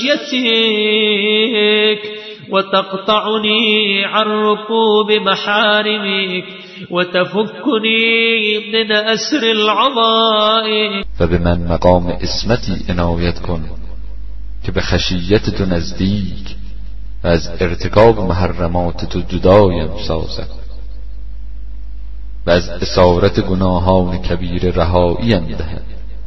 خشيتك وتقطعني عن ركوب محارمك وتفكني من أسر العضائم. و به من مقام عصمتی عنایت کن که به خشیت تو نزدیک و از ارتکاب محرمات تو جدایم سازد و از اسارت گناهان کبیر رهاییم دهد.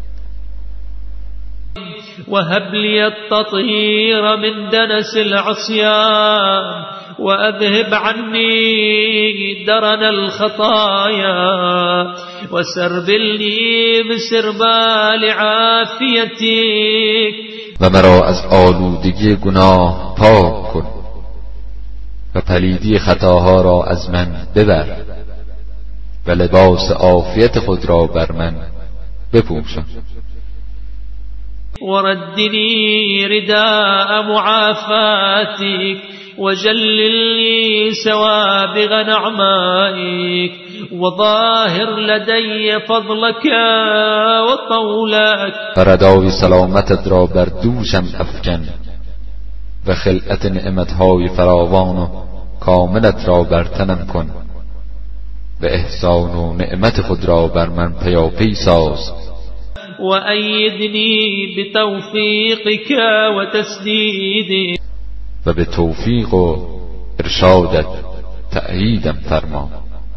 وهب لي التطهير من دنس العصيان وأذهب عني درن الخطايا وسربلني بسربال عافيتك. و مرا از آلودگی گناه پاک کن و پلیدی خطاها را از من ببر و لباس عافیت خود را بر من بپوشان. وردني رداء معافاتك وجلل لي سوابغ نعمائك وظاهر لدي فضلك وطولك. و ردای سلامتت را بر دوشم افکن و خلعت نعمتهای فراوان و کاملت را بر تنم کن و احسان و نعمت خود را بر من پیاپی ساز. وأيدني بتوفيقك وتسديدك. و به توفیق و ارشادت تأییدم فرما.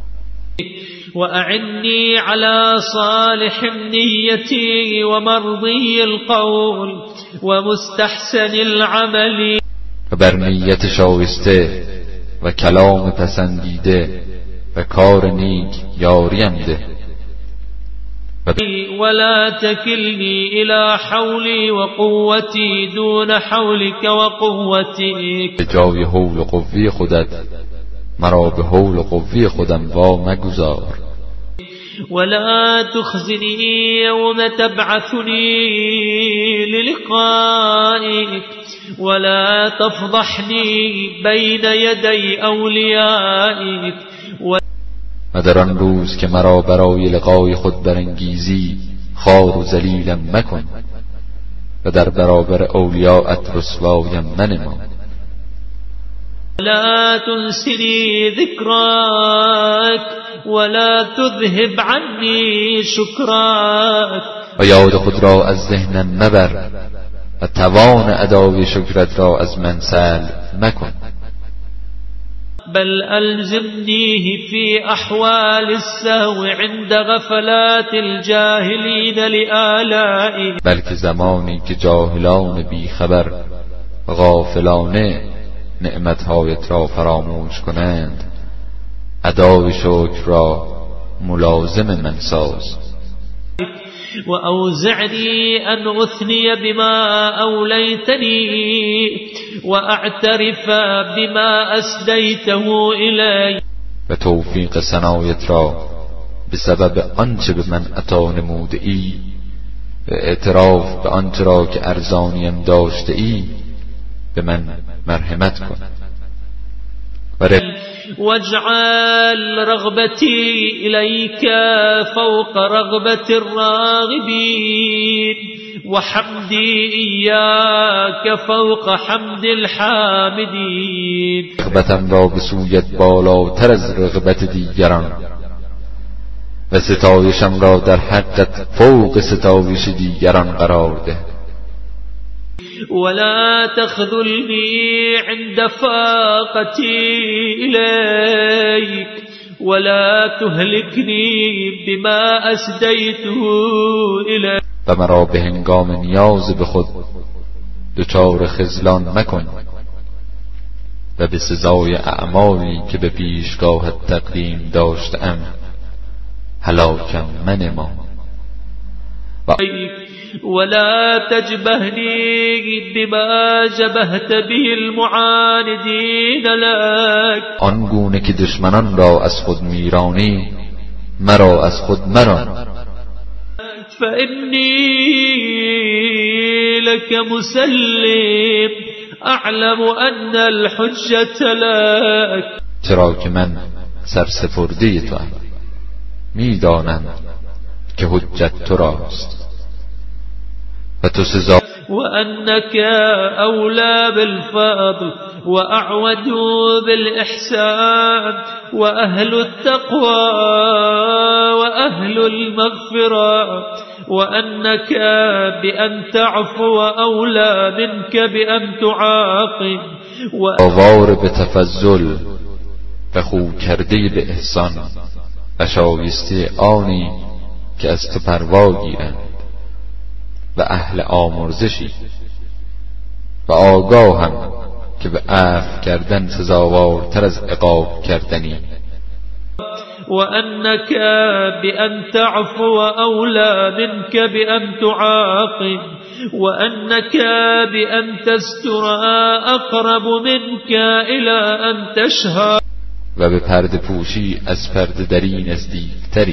وأعني على صالح النية ومرضي القول ومستحسن العمل. و بر نیت شایسته و کلام پسندیده و کار نیک یاریم ده. ولا تكلني إلى حولي وقوتي دون حولك وقوتك. به جای حول و قوی خودت مرا به حول و قوی خودم وا مگذار. ولا تخزني يوم تبعثني للقائك ولا تفضحني بين يدي أوليائك. و در آن روز که مرا برای لقای خود برانگیزی خوار و ذلیلم مکن و در برابر اولیاءت رسوایم منما. لا تنسني ذكراك ولا تذهب عني شكراك. و یاد خود را از ذهنم مبر و توان ادای شکرت را از من سلب مکن. بل ألزمنيه في أحوال السهو عند غفلات الجاهلين لآلائه. بلکه زمانی که جاهلان بیخبر غافلانه نعمتهایت را فراموش کنند ادای شکر را ملازم من ساز. وأوزعني أن أثني بما أوليتني وأعترف بما أسديته إلي. و توفیق ثنایت را به سبب آنچه به من عطا نموده ای و اعتراف به آنچه را که ارزانیم داشته ای به من مرحمت کن. واجعل رغبتي إليك فوق رغبة الراغبين وحمدي إياك فوق حمد الحامدين. رغبتم را به سویت بالاتر از رغبت دیگران و ستایشم را در حقت فوق ستایش دیگران قرار ده. ولا تخذلني عند فاقتي إليك ولا تهلكني بما أسديته إليك. و مرا به هنگام نیاز به خود دچار خذلان مکن و به سزای اعمالی که به پیشگاهت تقدیم داشتم هلاکم منما. ولا تجبهني بما جبهت به المعاندين لك. آنگونه که دشمنان را از خود میرانی مرا از خود مران. فإني لك مسلم أعلم أن الحجة لك. چرا که من سرسپرده تو ام میدانم که حجت تو راست و تو سزا. وأنك أولى بالفضل وأعود بالإحسان وأهل التقوى وأهل المغفرة وأنك بأن تعفو أولى منك بأن تعاقب. آوار به تفضل و خو کرده به احسان و شایسته آنی که از تو پروا گیرند و اهل آمرزشی و آگاهم که به عفو کردن سزاوارتر از عقاب کردنی. وأنك بأن تعفو أولى منك بأن تعاقب وأنك بأن تستر أقرب منك إلى أن تشهد. و به پرده پوشی از پرده دری نزدیکتری.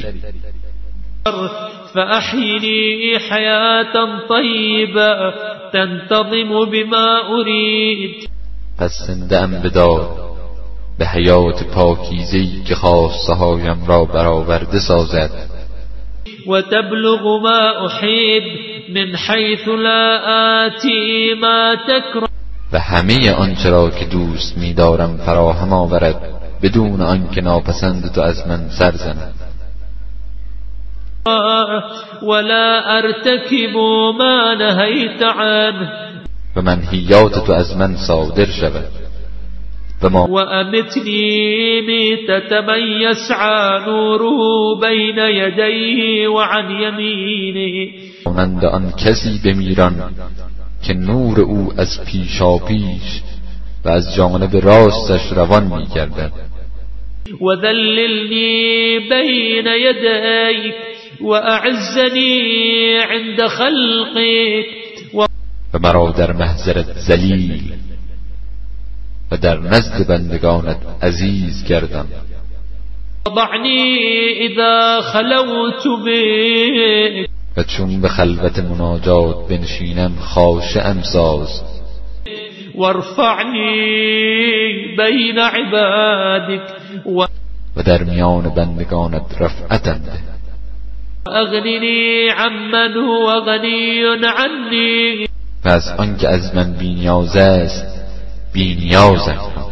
فأحيني حياة طيبة تنتظم بما أريد. پس زنده ام بدار به حیات پاکیزه‌ای که خواسته هایم را برآورده سازد. و تبلغ ما احب من حیث لا آتی ما تکره. و همه آنچه را که دوست می‌دارم فراهم آورد بدون آنکه ناپسند تو از من سر زند. ولا ارتكب ما نهيت عنه. و منهیات تو از من صادر شود. و امتنی میتة من یسعى نوره بین یدیه و عن یمینه. مانند آن کسی بمیران که نور او از پیشا پیش و از جانب راستش روان می‌گردد. و ذللنی بین یدیک و اعزنی عند خلقک. و مرا در محضرت ذلیل و در نزد بندگانت عزیز گردان. ضعنی اذا خلوت بک. و چون به خلوت مناجات بنشینم خاشعم ساز. وارفعنی بین عبادک. و در میان بندگانت رفعتم ده. اغننی عمن هو غنی عنی، و از آن که از من بی‌نیاز است بی‌نیازم کن.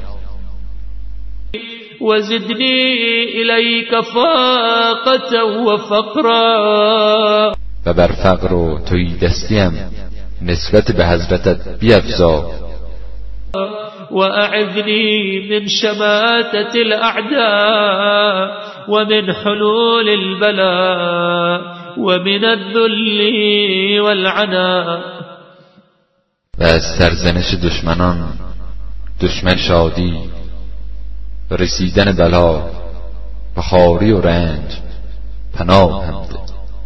وزدنی الیک فاقة و فقرا، و بر فقر و تویی دستیم نسبت به حضرتت بیفزا. و اعذنی من شماتة الاعداء و من حلول البلاء و من الذل والعناء. و از سرزنش دشمنان، دشمن شادی، و رسیدن بلا و خواری و رنج پناه هم ده.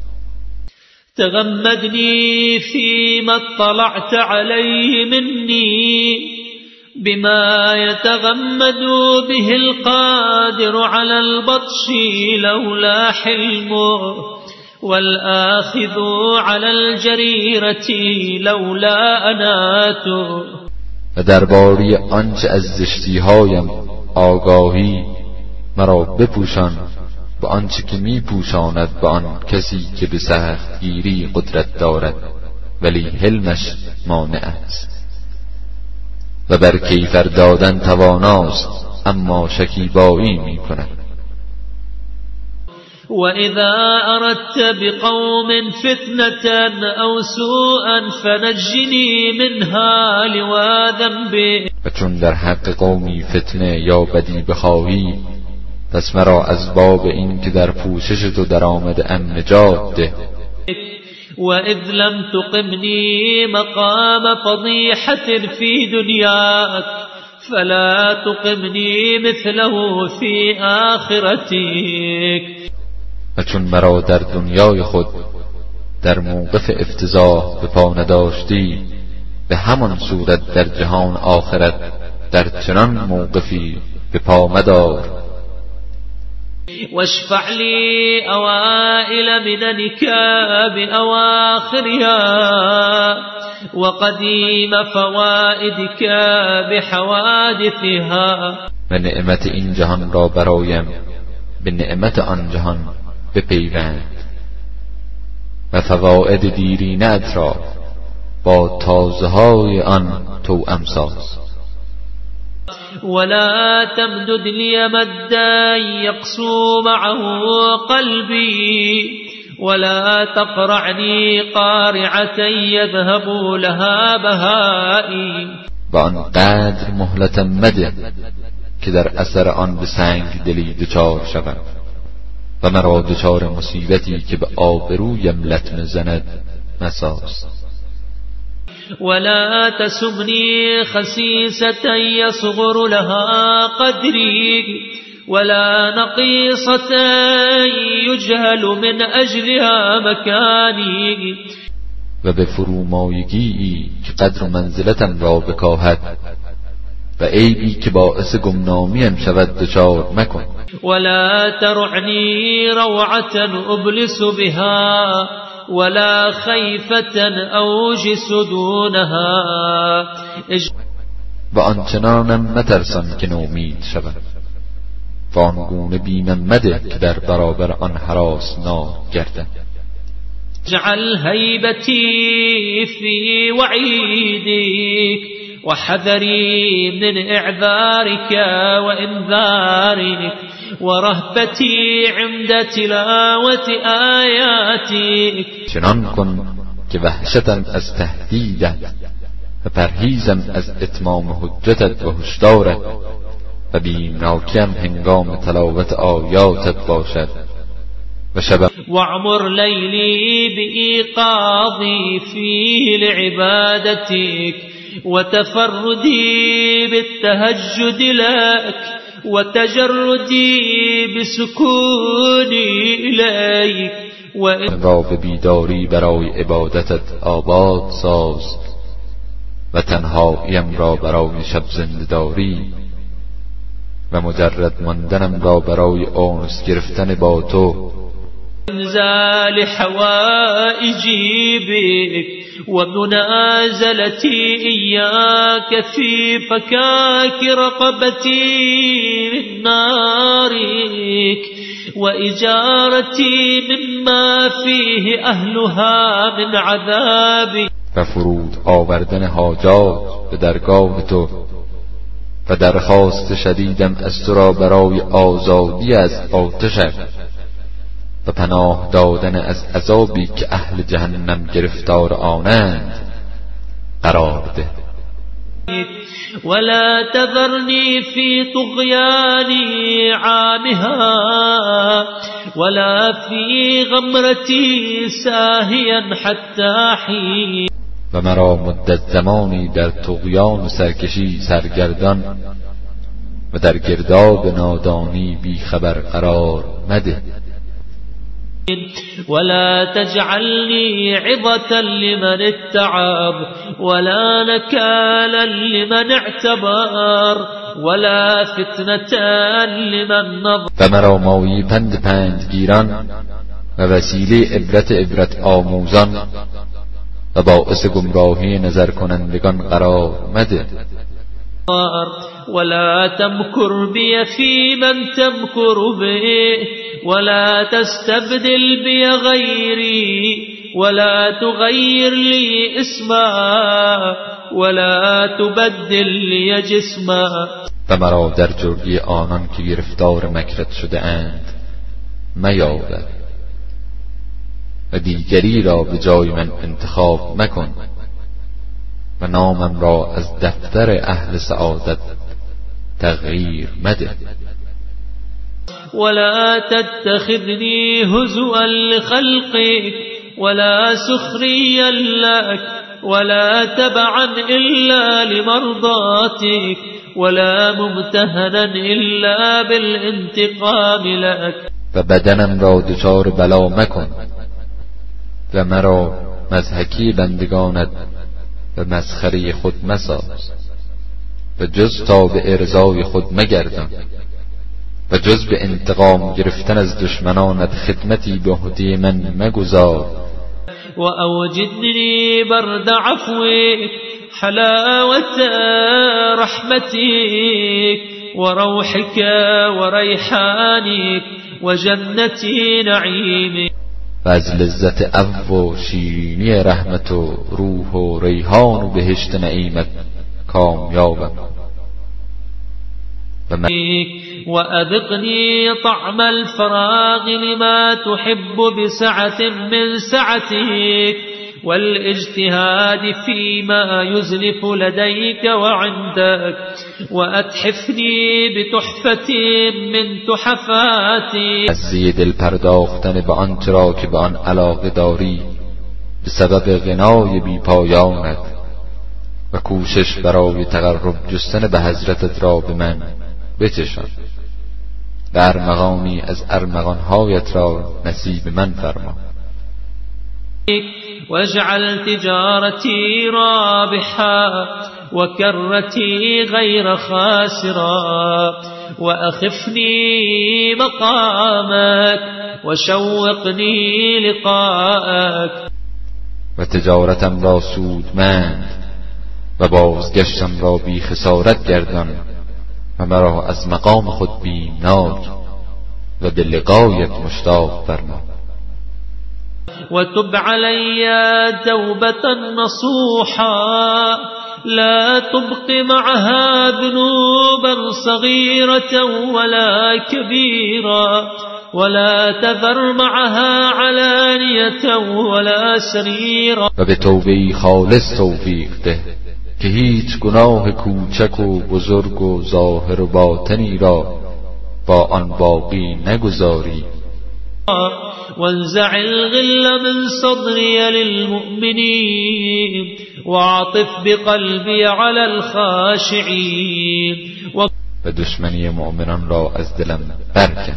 تغمدني فيما اطلعت عليه مني بما يتغمد به القادر على البطش لولا حلمه، والآخذ على الجريرة لولا أناته. و درباره آنچه از زشتی‌هایم آگاهی مرا بپوشان به آنچه که می پوشاند به آن کسی که به سختگیری قدرت دارد ولی حلمش مانع است. و بر کیفر دادن تواناست اما شکیبایی می کند. وإذا أردت بقوم فتنة أو سوءا فنجني منها لوا ذنبي. و چون در حق قومی فتنه یا بدی بخواهی، پس مرا از باب این که در پوشش تو در آمده ام نجات ده. وإذ لم تقمني مقام فضيحة في دنياك فلا تقمني مثله في آخرتك. و چون مرا در دنیای خود در موقف افتضاح به پا نداشتی، به همان صورت در جهان آخرت در چنان موقفی به پا مدار. واشفع لي أوائل مننك بأواخرها وقديم فوائدك بحوادثها. و نعمت این جهان را برایم به نعمت آن جهان بپیوند و فواید دیرینت را با تازه‌های آن توأم ساز. ولا تمدد لي مدا يقسو معه قلبي ولا تقرعني قارعة يذهب لها بهائي. و آنقدر مهلتم مده که در اثر آن به سنگ دلی دچار شوم و مرا دچار مصیبتی که به آبرویم لطمه زند مساز. ولا تسمني خسيسة يصغر لها قدري ولا نقيصة يجهل من أجلها مكاني. و به فرومایگی که قدر و منزلتم را بکاهد و عیبی که باعث گمنامیم شود دچار مکن. ولا ترعني روعة أبلس بها ولا خيفة أوجس دونها. و آنچنانم مترسان که نومید شود و آنگونه بیمم مده که در برابر آن هراسناک گردم. اجعل هيبتي في وعيدك وحذري من إعذارك وإنذارك ورهبتي عند تلاوة آياتك. چنان کن که وحشتم از تهدیدت و پرهیزم از اتمام حجتت و هشدارت و بیمناکیم هنگام تلاوت آیاتت باشد و شب وعمر لیلی بإيقاظي فيه لعبادتك وتفردي بالتهجد لك وتجردي بسكوني إليك. را به بیداری برای عبادتت آباد ساز و تنهاییم را برای شب زنده‌داری و مجرد ماندنم را برای انس گرفتن با تو. انزال حوائجي بك ومنازلتي إياك في فكاك رقبتي من نارك وإجارتي مما فيه أهلها من عذاب و فرود آوردن حاجات به درگاه تو و درخواست شدیدم از تو را برای آزادی از آتشت و پناه دادن از عذابی که اهل جهنم گرفتار آنند قرار ده. ولا تذرني في طغياني عامها ولا في غمرتي ساهيا حتى حين و مرا مدت زمانی در طغیان و سرکشی سرگردان و در گرداب نادانی بی خبر قرار مده. ولا تجعلني عظة لمن اتعب ولا نكالا لمن اعتبر ولا فتنة لمن نظر و مرا مایه پند پندگیران و وسیله عبرت آموزان و باعث گمراهی نظر کنندگان قرار مده. ولا تمكر بي في من تمكر به ولا تستبدل بي غيري ولا تغير لي اسما ولا تبدل لي جسما و مرا در جرگی آنان که گرفتار مکرت شده اند میاور و دیگری را به جای من انتخاب مکن و نامم را از دفتر اهل سعادت تغییر مده. ولا تتخذني هزوا لخلقك ولا سخريا لك ولا تبعا إلا لمرضاتك ولا ممتهنا إلا بالانتقام لك و بدنم را دچار بلا مکن و مرا مضحکی بندگانت و مسخره خود مساز و جز تا به ارضای خود مگردان و جز به انتقام گرفتن از دشمنانت خدمتی به عهده من مگذار. و اوجدنی برد عفوك حلاوة رحمتك و روحك و ریحانك و جنتی نعیمك و از لذت عفو و شیرینی رحمت و روح و ریحان و بهشت نعیمت کامیابم. وأذقني طعم الفراغ لما تحب بسعة من سعتك والاجتهاد فيما يزلف لديك وعندك وأتحفني بتحفة من تحفاتك. از زی دل پرداختن به آنچه را که به آن علاقه داری به سبب غنای بی پایانت و کوشش برای تقرب جستن به حضرتت را به من بچشان و ارمغانی از ارمغانهایت را نصیب من فرما. واجعل تجارتي رابحة وكرتي غير خاسرة وأخفني مقامك وشوقني لقاءك. و تجارتم را سودمند و بازگشتم را بی خسارت گردان و مرا از مقام خود بیمناک و به لقایت مشتاق فرما. وتب علي توبة نصوحا لا تبق معها ذنوبا صغيرة ولا كبيرة ولا تذر معها علانية ولا سريرة. و به توبه خالص توفیق ده که هیچ گناه کوچک و بزرگ و ظاهر و باطنی را با آن باقی نگذاری. وانزع الغل من صدري للمؤمنين وعطف بقلبي على الخاشعين. و دشمنی مؤمنان را از دلم برکن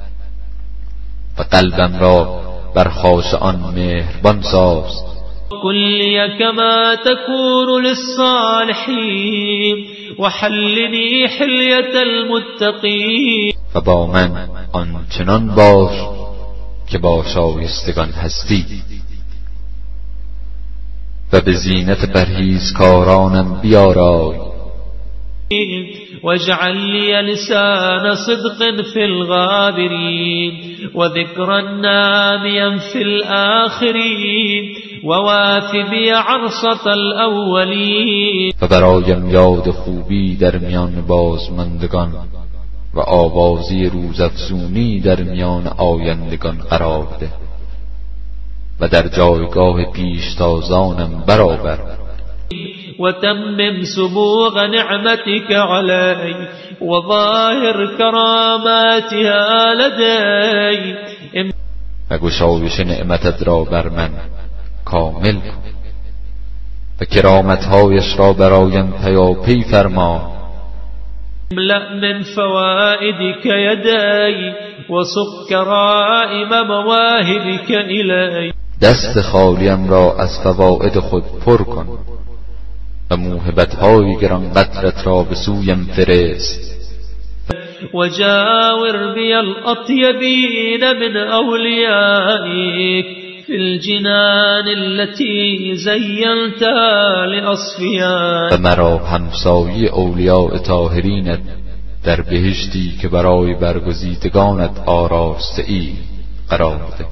و قلبم را بر خاشعان مهربان ساز. كلي كما تكون للصالحين وحلني حلية المتقين. و با من آنچنان باش که با شایستگان هستی و به زینت پرهیزکارانم بیارای. واجعل لي لسان صدق في الغابرين وذكرا ناميا في الآخرين وواث بي عرصة الأولين. و برایم یاد خوبی در میان بازماندگان و آوازی روزافزونی در میان آیندگان قرار ده و در جایگاه پیشتازانم برآور. وتمم سبوغ نعمتك علي وظاهر كراماتها لدي. و گشایش نعمتت را بر من کامل کن و کرامتهایش را برایم پیاپی فرما. املأ من فوائدك يدي وصب كرائم مواهبك إلي. دست خالیم را از فواید خود پر کن و موهبت‌های گرانقدرت را به سویم فرست. وجاور بي الأطيبين من أوليائك في الجنان التي زينتها لأصفيائك. و مرا همسایه اولیاء طاهرینت در بهشتی که برای برگزیدگانت آراسته ای قرار ده.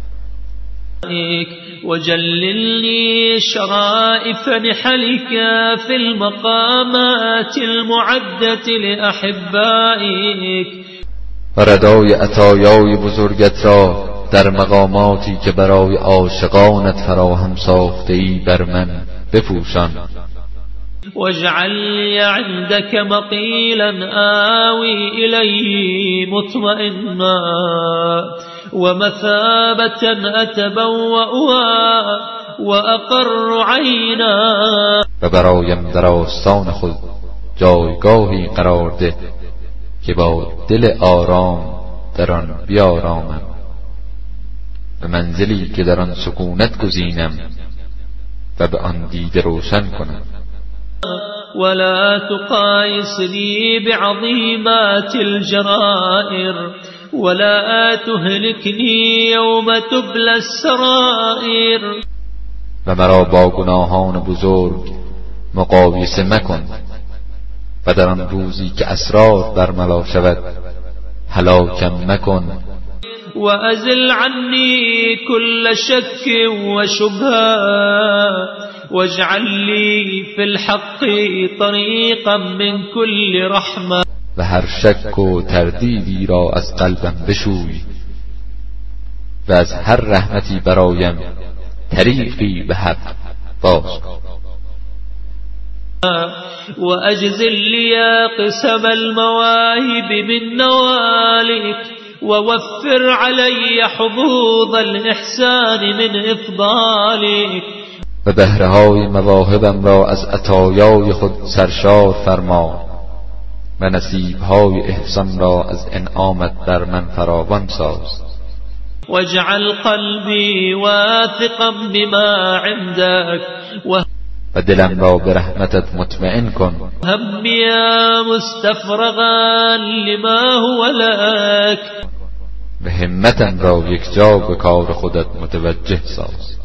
وجللني شرائف نحلك في المقامات المعدة لأحبائك. و ردای عطایای بزرگت را در مقاماتی که برای عاشقانت فراهم ساخته ای بر من بپوشان. واجعل لي عندك مقيلا آوي إليه مطمئنا ومثابة أتبوأها وأقر عينا. و برایم در آستان خود جایگاهی قرار ده که با دل آرام در آن بیارامم و منزلی که در آن سکونت گزینم و به آن دیده روشن کنم. ولا تقایصنی بعظیمات الجرائر ولا تهلكني يوم تبلى السرائر. و مرا با گناهان بزرگ مقایسه مکن و در آن روزی که اسرار برملا شود هلاکم مکن. و ازل عنی كل شك وشبهة واجعل لي في الحق طريقا من كل رحمة. و هر شک و تردیدی را از قلبم بشوی و از هر رحمتی برایم طریقی به حق باز کن. و اجزل لی قسم المواهب من نوالك ووفر علی حظوظ الاحسان من افضالك. و بهره‌های مواهبم را از عطایای خود سرشار فرما و نصیب‌های احسان را از انعامت بر من فراوان ساز. واجعل قلبی واثقا بما عندك و دلم را به رحمتت مطمئن کن. همي مستفرغا لما هو لك. و همتم را یک جا به کار خودت متوجه ساز.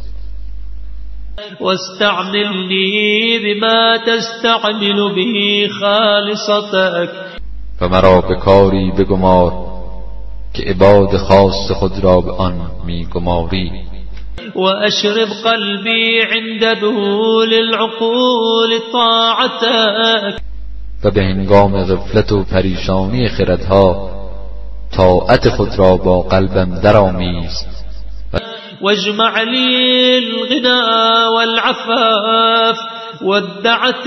واستعملني بما تستعمل به خالصتك. و مرا به کاری بگمار که عباد خاص خود را به آن میگماری. و اشرب قلبی عند ذهول العقول طاعتك. و به هنگام غفلت و پریشانی خردها طاعت خود را با قلبم درآمیز. واجمع لي الغنى والعفاف والدعة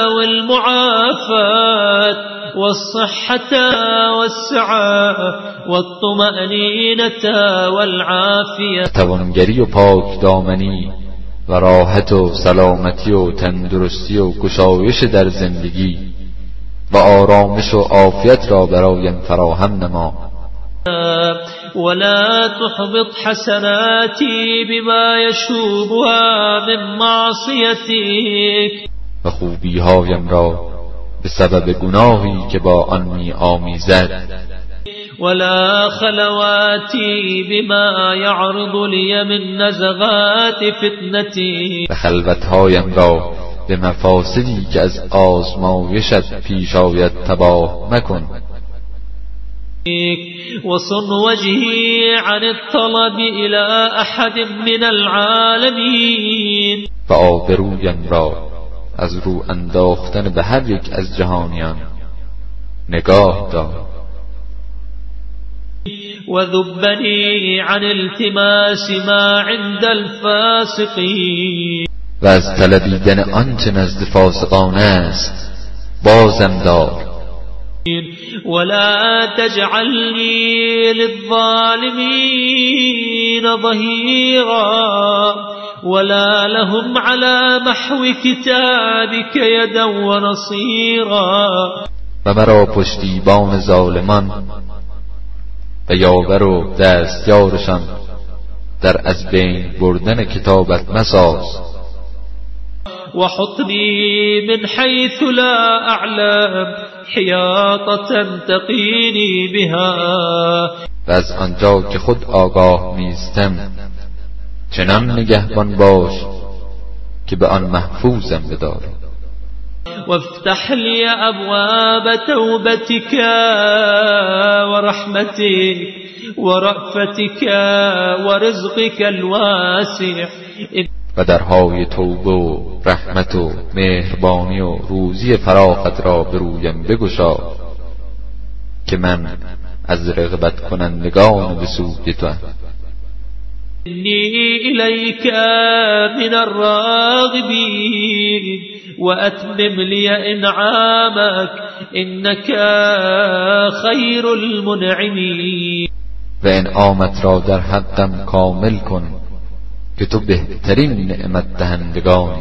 والمعافاة والصحة والسعة والطمأنينة والعافية. توانگری و پاک دامنی و راحت و سلامتی و تندرستی و گشایش در زندگی و آرامش و عافیت را برایم فراهم نما. ولا تحبط حسناتي بما يشوبها من معصيتك. و خوبی‌هایم را به سبب گناهی که با آن می آمیزد. ولا خلواتي بما يعرض لي من نزغات فتنتي. و خلوت‌هایم را به مفاسدی که از آزمایشت پیش آید تباه مکن. وصن وجهي عن الطلب إلى أحد من العالمين و آبرویم را از رو انداختن به هر یک از جهانیان نگاه دار. وذبني عن التماس ما عند الفاسقين و از طلبیدن آنچه نزد فاسقان است بازم دار. ولا تجعلني للظالمين ظهيرا ولا لهم على محو كتابك يدا ونصيرا و مرا پشتیبان ظالمان و یاور و دستیارشان در از بین بردن کتابت مساز. وحطني من حيث لا أعلم حياطة تقيني بها و از آنجا که خود آگاه نیستم چنان نگهبان باش که به آن محفوظم بدار. وافتح لي أبواب توبتك ورحمتك ورأفتك ورزقك الواسع و درهای توبه و رحمت و مهربانی و روزی فراخت را به رویم بگشا که من از رغبت کنندگان به سوی تو ام. إني إليك من الراغبين وأتمم لي إنعامك إنك خير المنعمين و انعامت را در حقم کامل کن که تو بهترین نعمت دهندگانی.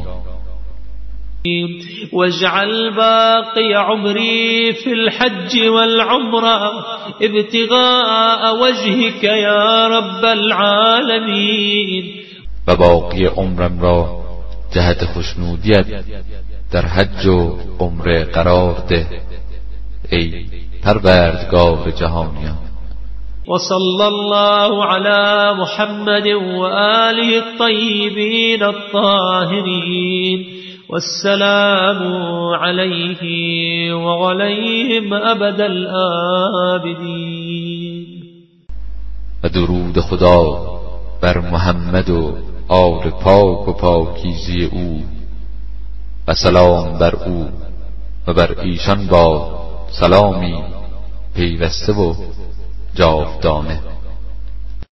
واجعل باقي عمري في الحج والعمرة ابتغاء وجهك يا رب العالمين و باقی عمرم را جهت خوشنودیت در حج و عمره قرار ده ای پروردگار جهانیان. وصلى الله على محمد وآله الطيبين الطاهرين والسلام عليه وعليهم أبد الآبدين. و درود خدا بر محمد و آل پاک و پاکیزی او و سلام بر او و بر ایشان با سلامی پیوسته و جاودانه.